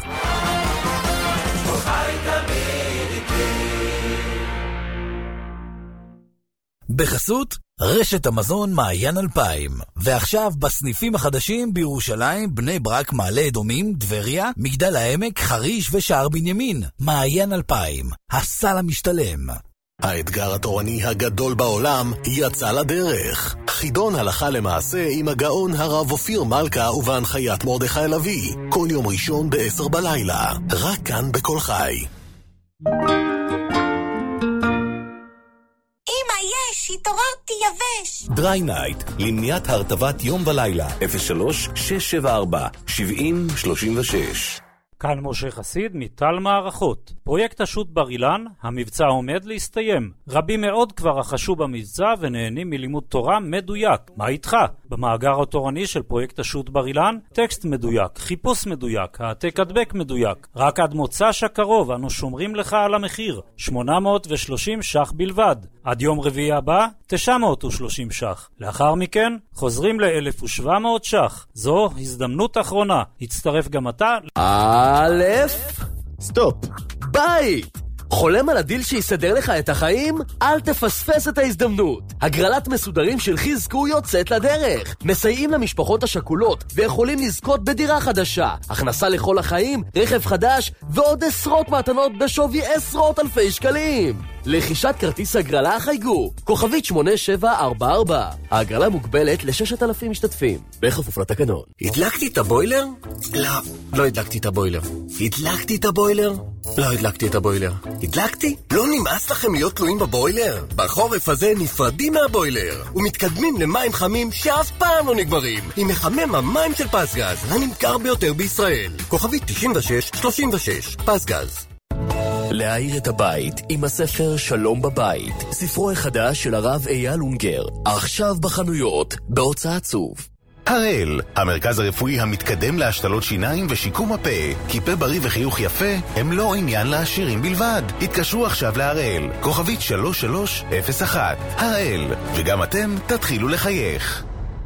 בחסות רשת המזון מעיין אלפיים, ועכשיו בסניפים החדשים בירושלים, בני ברק, מעלה אדומים, דבריה, מגדל העמק, חריש ושער בנימין. מעיין אלפיים, הסל המשתלם. האתגר התורני הגדול בעולם יצא לדרך. חידון הלכה למעשה עם הגאון הרב אופיר מלכה ובהנחיית מרדכי לוי. כל יום ראשון בעשר בלילה. רק כאן בכל חי. אמא, יש, התעוררתי יבש. דריי נייט, למניעת הרטבת יום ולילה. אפס שלוש שש שבע ארבע שבעים שלושים ושש. כאן משה חסיד מטל מערכות. פרויקט השו"ת בר אילן, המבצע עומד להסתיים. רבים מאוד כבר רכשו במבצע ונהנים מלימוד תורה מדויק. מה איתך? במאגר התורני של פרויקט השו"ת בר אילן, טקסט מדויק, חיפוש מדויק, העתק הדבק מדויק. רק עד מוצ"ש הקרוב אנו שומרים לך על המחיר, שמונה מאות ושלושים ש"ח בלבד. עד יום רביעי הבא, תשע מאות ושלושים ש"ח. לאחר מכן, חוזרים ל-אלף ושבע מאות ש"ח. זו הזדמנות אחרונה. הצטרף גם אתה. א', סטופ, בית! חולם על הדיל שיסדר לך את החיים? אל תפספס את ההזדמנות. הגרלת מסודרים של חזקו יוצאת לדרך. מסייעים למשפחות השכולות ויכולים לזכות בדירה חדשה, הכנסה לכל החיים, רכב חדש ועוד עשרות מתנות בשווי עשרות אלפי שקלים. לחישת כרטיס הגרלה חייגו, כוכבית שמונה שבע ארבע ארבע. ההגרלה מוגבלת ל-ששת אלפים משתתפים, בכפוף לתקנון. הדלקתי את הבוילר? לא, לא הדלקתי את הבוילר. הדלקתי את הבוילר? לא הדלקתי את הבוילר. הדלקתי? לא נמאס לכם להיות תלויים בבוילר? בחורף הזה נפרדים מהבוילר ומתקדמים למים חמים שאף פעם לא נגמרים עם מחמם המים של פסגז, הנמכר ביותר בישראל. כוכבית תשעים ושש שלושים ושש, פסגז. להאיר את הבית עם הספר שלום בבית, ספרו החדש של הרב אייל אונגר, עכשיו בחנויות, בהוצאת צוף. הראל, המרכז הרפואי המתקדם להשתלות שיניים ושיקום הפה. כי פה בריא וחיוך יפה הם לא עניין לעשירים בלבד. התקשרו עכשיו להראל, כוכבית שלוש שלוש אפס אחת. הראל, וגם אתם תתחילו לחייך.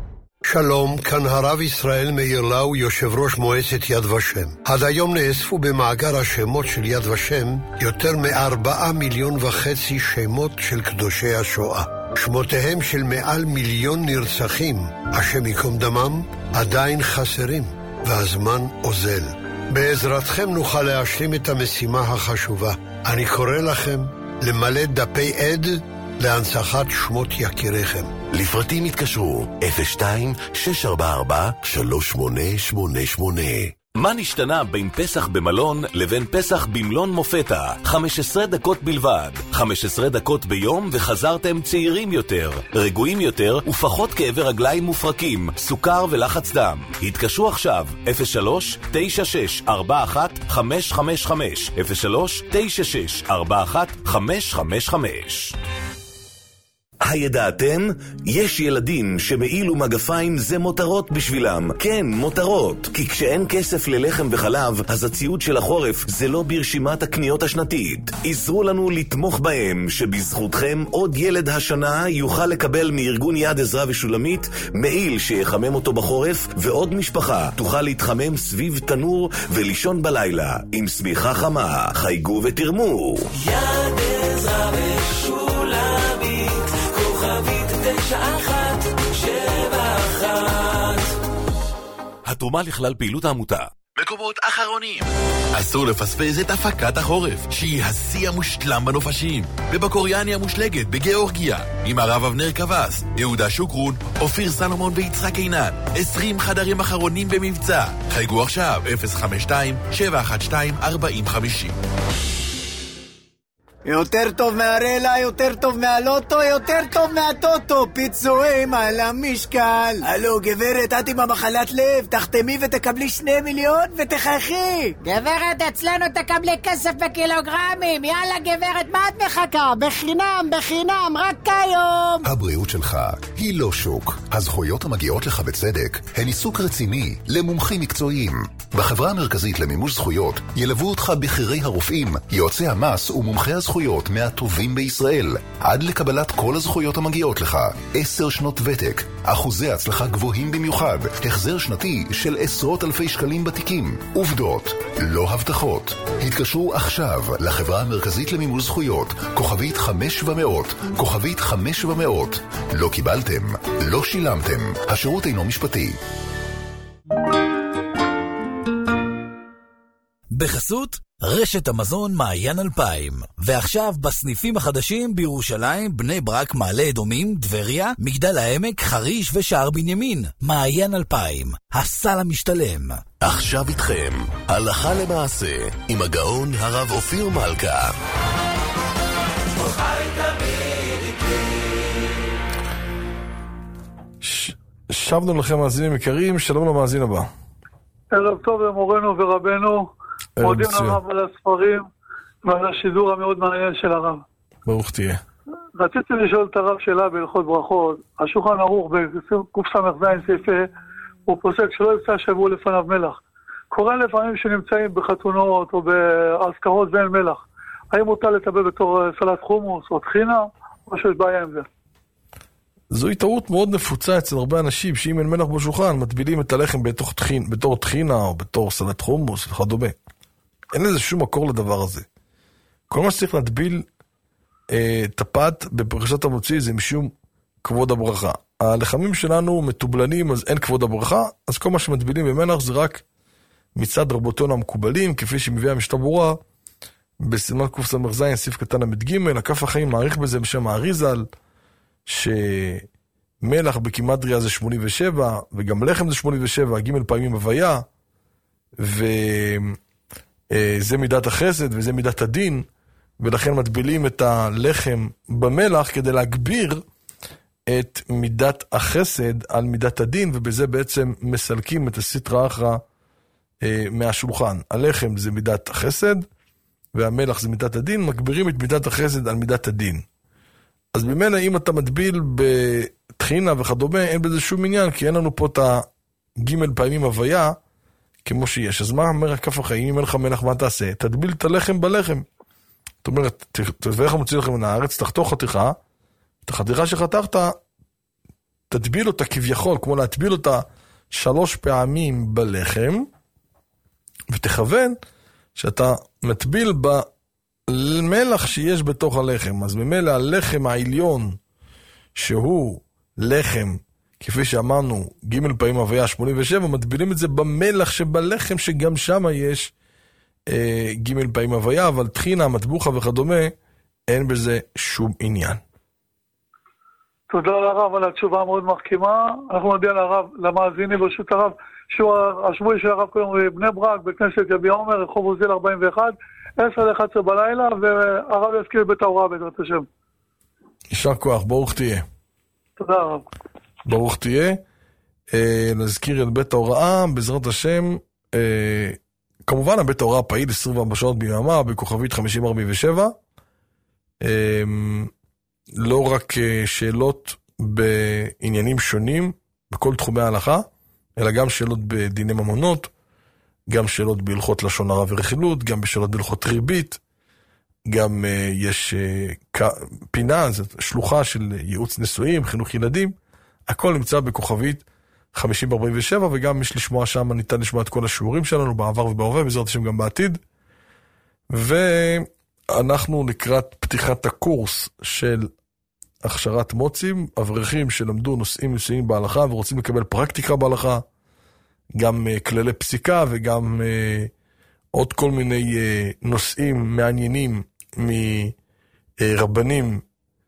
שלום, כאן הרב ישראל מאיר לאו, יושב ראש מועצת יד ושם. עד היום נאספו במאגר השמות של יד ושם יותר מארבעה מיליון וחצי שמות של קדושי השואה. שמותיהם של מעל מיליון נרצחים, השם יקום דמם, עדיין חסרים, והזמן אוזל. בעזרתכם נוכל להשלים את המשימה החשובה. אני קורא לכם למלא דפי עד להנצחת שמות יקיריכם. לפרטים התקשרו אפס שתיים שש ארבע ארבע שלוש שמונה שמונה שמונה. מה נשתנה בין פסח במלון לבין פסח במלון מופתה? חמש עשרה דקות בלבד. חמש עשרה דקות ביום וחזרתם צעירים יותר, רגועים יותר ופחות כאבי רגליים מופרקים, סוכר ולחץ דם. התקשרו עכשיו אפס שלוש תשע שש ארבע אחת חמש חמש חמש אפס שלוש תשע שש ארבע אחת חמש חמש חמש. הידעתם? יש ילדים שמעיל ומגפיים זה מותרות בשבילם. כן, מותרות. כי כשאין כסף ללחם וחלב, אז הציוד של החורף זה לא ברשימת הקניות השנתית. עזרו לנו לתמוך בהם, שבזכותכם עוד ילד השנה יוכל לקבל מארגון יד עזרה ושולמית מעיל שיחמם אותו בחורף, ועוד משפחה תוכל להתחמם סביב תנור ולישון בלילה עם סמיכה חמה. חייגו ותרמו. יד עזרה ושולמית, כוכבית תשע אחת שבע אחת. התרומה לכלל פעילות העמותה. מקומות אחרונים. אסור לפספס את הפקת החורף, שהיא השיא המושלם בנופשים. בבקוריאני המושלגת בגיאורגיה, עם הרב אבנר קבס, יהודה שוקרון, אופיר סלומון ויצחק עינן. עשרים חדרים אחרונים במבצע. חייגו עכשיו אפס חמש שתיים שבע אחת שתיים ארבע אפס חמש אפס. יותר טוב מהרלה, יותר טוב מהלוטו, יותר טוב מהטוטו. פיצויים על המשקל. הלו גברת, את עם המחלת לב, תחתמי ותקבלי שני מיליון ותחייכי. גברת, אצלנו תקבלי כסף בקילוגרמים. יאללה גברת, מה את מחכה? בחינם, בחינם, רק כיום. הבריאות שלך היא לא שוק. הזכויות המגיעות לך בצדק הן עיסוק רציני למומחים מקצועיים. בחברה המרכזית למימוש זכויות ילוו אותך בכירי הרופאים, יועצי המס ומומחי הזכויות מהטובים בישראל, עד לקבלת כל הזכויות המגיעות לך. עשר שנות ותק, אחוזי הצלחה גבוהים במיוחד, החזר שנתי של עשרות אלפי שקלים בתיקים. עובדות, לא הבטחות. התקשרו עכשיו לחברה המרכזית למימוש זכויות, כוכבית חמש ומאות, כוכבית חמש ומאות. לא קיבלתם, לא שילמתם. השירות אינו משפטי. בחסות רשת המזון מעיין אלפיים. ועכשיו בסניפים החדשים בירושלים, בני ברק, מעלה אדומים, דבריה, מגדל העמק, חריש ושער בנימין. מעיין אלפיים, הסל המשתלם. עכשיו איתכם, הלכה למעשה, עם הגאון הרב אופיר מלכה. שבנו לכם מאזינים יקרים, שלום למאזין הבא. ערב טוב למורנו ורבנו. מודים לרב על הספרים ועל השידור המאוד מעניין של הרב. ברוך תהיה. רציתי לשאול את הרב שאלה בהלכות ברכות. השולחן ערוך בקס"ז סעיף הוא פוסק שלא יפצע שבוע לפניו מלח. קורה לפעמים שנמצאים בחתונות או באזכרות ואין מלח. האם מותר לטבל בתור סלט חומוס או טחינה או שיש בעיה עם זה? זוהי טעות מאוד נפוצה אצל הרבה אנשים, שאם אין מלח בשולחן מטבילים את הלחם בתור טחין, בתור טחינה או בתור סלט חומוס וכדומה. אין לזה שום מקור לדבר הזה. כל מה שצריך להטביל אה, טפת בפרשת המוציא זה משום כבוד הברכה. הלחמים שלנו מטובלנים, אז אין כבוד הברכה, אז כל מה שמטבילים במלח זה רק מצד רבותינו המקובלים, כפי שמביאה המשנה ברורה בסימן קס"ז סעיף קטן ע"ג. הכף החיים מעריך בזה בשם האריזל, שמלח בגימטריה זה שמונים ושבע, וגם לחם זה שמונים ושבע, ג' פעמים הוויה, וזה מידת החסד וזה מידת הדין, ולכן מטבילים את הלחם במלח כדי להגביר את מידת החסד על מידת הדין, ובזה בעצם מסלקים את הסטרא אחרא מהשולחן. הלחם זה מידת החסד, והמלח זה מידת הדין, מגבירים את מידת החסד על מידת הדין. אז במילא אם אתה מטביל בטחינה וכדומה, אין בזה שום עניין, כי אין לנו פה את הג' פעמים הוויה, כמו שיש. אז מה אומר הכף החיים? אם אין לך מלח, מה תעשה? תטביל את הלחם בלחם. זאת אומרת, תברך מוציא לכם מן הארץ, תחתוך חתיכה, את החתיכה שחתכת, תטביל אותה כביכול, כמו להטביל אותה שלוש פעמים בלחם, ותכוון שאתה מטביל במלח שיש בתוך הלחם. אז ממילא הלחם העליון, שהוא לחם, כפי שאמרנו, ג' פעמים הוויה שמונים ושבע, מטבילים את זה במלח שבלחם, שגם שם יש אה, ג' פעמים הוויה, אבל טחינה, מטבוחה וכדומה, אין בזה שום עניין. תודה לרב על התשובה המאוד מחכימה. אנחנו נודיע לרב, למאזינים ברשות הרב, שהוא השבועי של הרב קוראים בני ברק, בכנסת יביע עומר, רחוב עוזיאל ארבעים ואחת, עשר עד אחת עשרה בלילה, והרב יזכיר בית ההוראה בעזרת השם. יישר כוח, ברוך תהיה. תודה רב. ברוך תהיה. אה, נזכיר את בית ההוראה, בעזרת השם, אה, כמובן הבית ההוראה פעיל עשרים וארבע שעות ביממה, בכוכבית חמישים ארבעים ושבע, אה, לא רק שאלות בעניינים שונים, בכל תחומי ההלכה, אלא גם שאלות בדיני ממונות, גם שאלות בהלכות לשון הרע ורכילות, גם בשאלות בהלכות ריבית, גם uh, יש uh, פינה, זו שלוחה של ייעוץ נישואים, חינוך ילדים, הכל נמצא בכוכבית חמישים ארבעים ושבע, וגם יש לשמוע שם, ניתן לשמוע את כל השיעורים שלנו בעבר ובהווה, בעזרת השם גם בעתיד. ואנחנו לקראת פתיחת הקורס של הכשרת מוצים, אברכים שלמדו נושאים נישואים בהלכה ורוצים לקבל פרקטיקה בהלכה, גם uh, כללי פסיקה וגם uh, עוד כל מיני uh, נושאים מעניינים מרבנים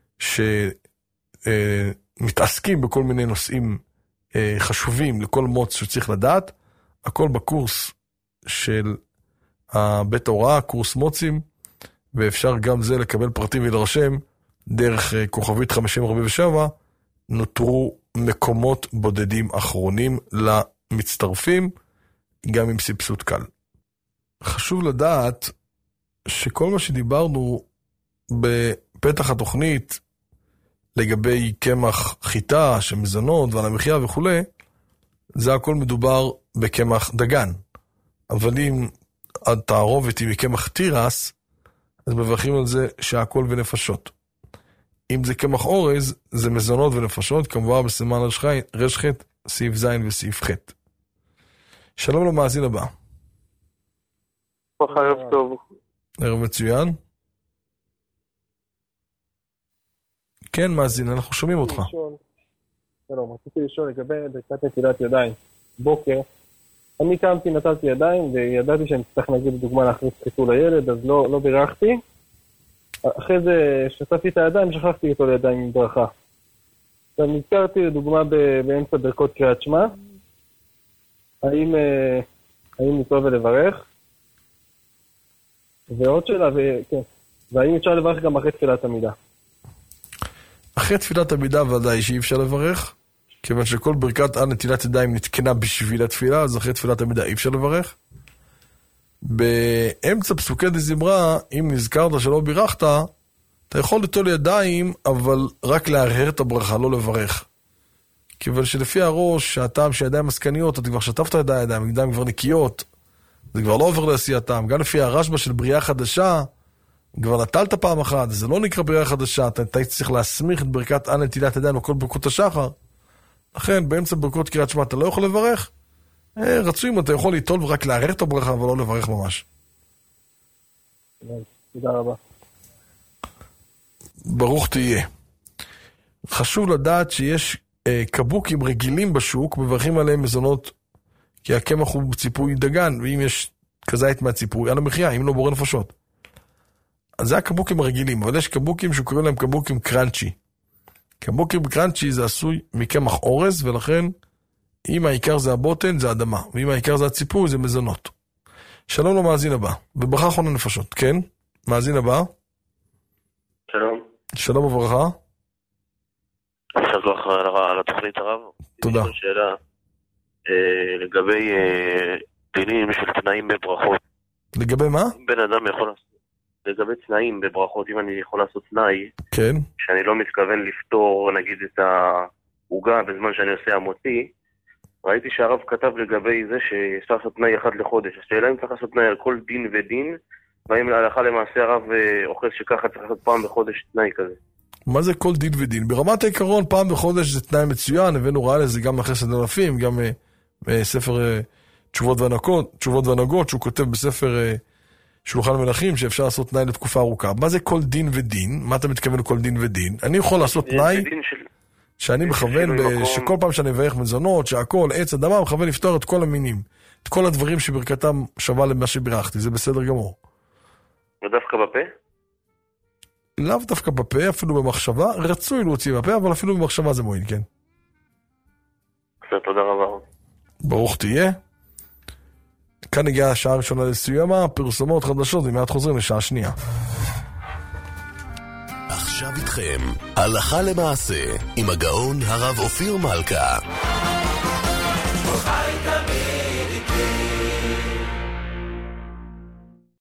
שמתעסקים בכל מיני נושאים uh, חשובים לכל מוץ שצריך לדעת. הכל בקורס של בית ההוראה, קורס מוצים, ואפשר גם זה לקבל פרטים ולרשם דרך uh, כוכבית חמישים ארבעים ושבע. נותרו מקומות בודדים אחרונים למצטרפים, גם עם סבסוד קל. חשוב לדעת שכל מה שדיברנו בפתח התוכנית לגבי קמח חיטה, שמזונות ועל המחיה וכו', זה הכל מדובר בקמח דגן. אבל אם התערובת היא מקמח תירס, אז מברכים על זה שהכל ונפשות. אם זה קמח אורז, זה מזונות ונפשות, כמובן בסימן רשחת, סעיף זין וסעיף חט. שלום למאזין הבא. ערב טוב. ערב מצוין. כן, מאזין, אנחנו שומעים אותך. שלום, רציתי לשאול לגבי ברכת נטילת ידיים. בוקר, אני קמתי, נטלתי ידיים, וידעתי שאני צריך להגיד לדוגמה להכניס חיתול לילד, אז לא, לא בירכתי. אחרי זה שטפתי את הידיים, שכחתי איתו לידיים עם ברכה. אז נזכרתי לדוגמה באמצע ברכות קריאת שמע. האם, האם ניתו ולברך? ועוד שאלה, וכן. והאם אפשר לברך גם אחרי תפילת עמידה? אחרי תפילת עמידה ודאי שאי אפשר לברך, כיוון שכל ברכת על נטילת ידיים נתקנה בשביל התפילה, אז אחרי תפילת עמידה אי אפשר לברך. באמצע פסוקי דזמרה, אם נזכרת שלא בירכת, אתה יכול ליטול ידיים, אבל רק להרהר את הברכה, לא לברך. כיוון שלפי הראש, שהטעם שידיים מסקניות, אתה כבר שטפת ידיים, ידיים כבר נקיות, זה כבר לא עובר לעשייתם. גם לפי הרשב"א של בריאה חדשה, כבר נטלת פעם אחת, זה לא נקרא בריאה חדשה, אתה, אתה צריך להסמיך את ברכת על נטילת ידיים וכל ברכות השחר. לכן, באמצע ברכות קריאת שמע אתה לא יכול לברך, רצוי אם אתה יכול ליטול ורק להרהר את הברכה, אבל לא לברך ממש. תודה רבה. ברוך תהיה. חשוב לדעת שיש אה, קבוקים רגילים בשוק, מברכים עליהם מזונות, כי הקמח הוא ציפוי דגן, ואם יש כזית מהציפוי, על המחיה, אם לא בורא נפשות. אז זה הקבוקים הרגילים, אבל יש קבוקים שקוראים להם קבוקים קרנצ'י. קבוקים קרנצ'י זה עשוי מקמח אורז, ולכן אם העיקר זה הבוטן, זה אדמה, ואם העיקר זה הציפוי, זה מזונות. שלום למאזין הבא, וברכה אחרונה נפשות, כן? מאזין הבא. שלום. שלום וברכה. שבוע על התוכנית הרב. תודה. שאלה לגבי דינים של תנאים בברכות. לגבי מה? בן אדם יכול לעשות. לגבי תנאים בברכות, אם אני יכול לעשות תנאי, כן. שאני לא מתכוון לפתור, נגיד, את ההוגה בזמן שאני עושה המוציא, ראיתי שהרב כתב לגבי זה שיש לעשות תנאי אחד לחודש. השאלה אם צריך לעשות תנאי על כל דין ודין, והאם להלכה למעשה הרב אוחז שככה צריך לעשות פעם בחודש תנאי כזה. מה זה כל דין ודין? ברמת העיקרון פעם בחודש זה תנאי מצוין, הבאנו ראה לזה גם מחסד אלפים, גם בספר תשובות והנגות, תשובות והנגות, שהוא כותב בספר שולחן מלכים, שאפשר לעשות תנאי לתקופה ארוכה. מה זה כל דין ודין? מה אתה מתכוון לכל דין ודין? אני יכול לעשות תנאי שאני מכוון, שכל פעם שאני מברך מזונות, שהכל, עץ, אדמה, מכוון לפתור את כל המינים, את כל הדברים שברכתם שווה למה שברכתי, זה בסדר גמור. ודווקא בפה? לאו דווקא בפה, אפילו במחשבה, רצוי להוציא בפה, אבל אפילו במחשבה זה מועיל, כן. תודה רבה. ברוך תהיה. כאן הגיעה השעה הראשונה לסיומה, פרסומות חדשות, ומיד חוזרים לשעה שנייה. עכשיו איתכם, הלכה למעשה, עם הגאון הרב אופיר מלכה.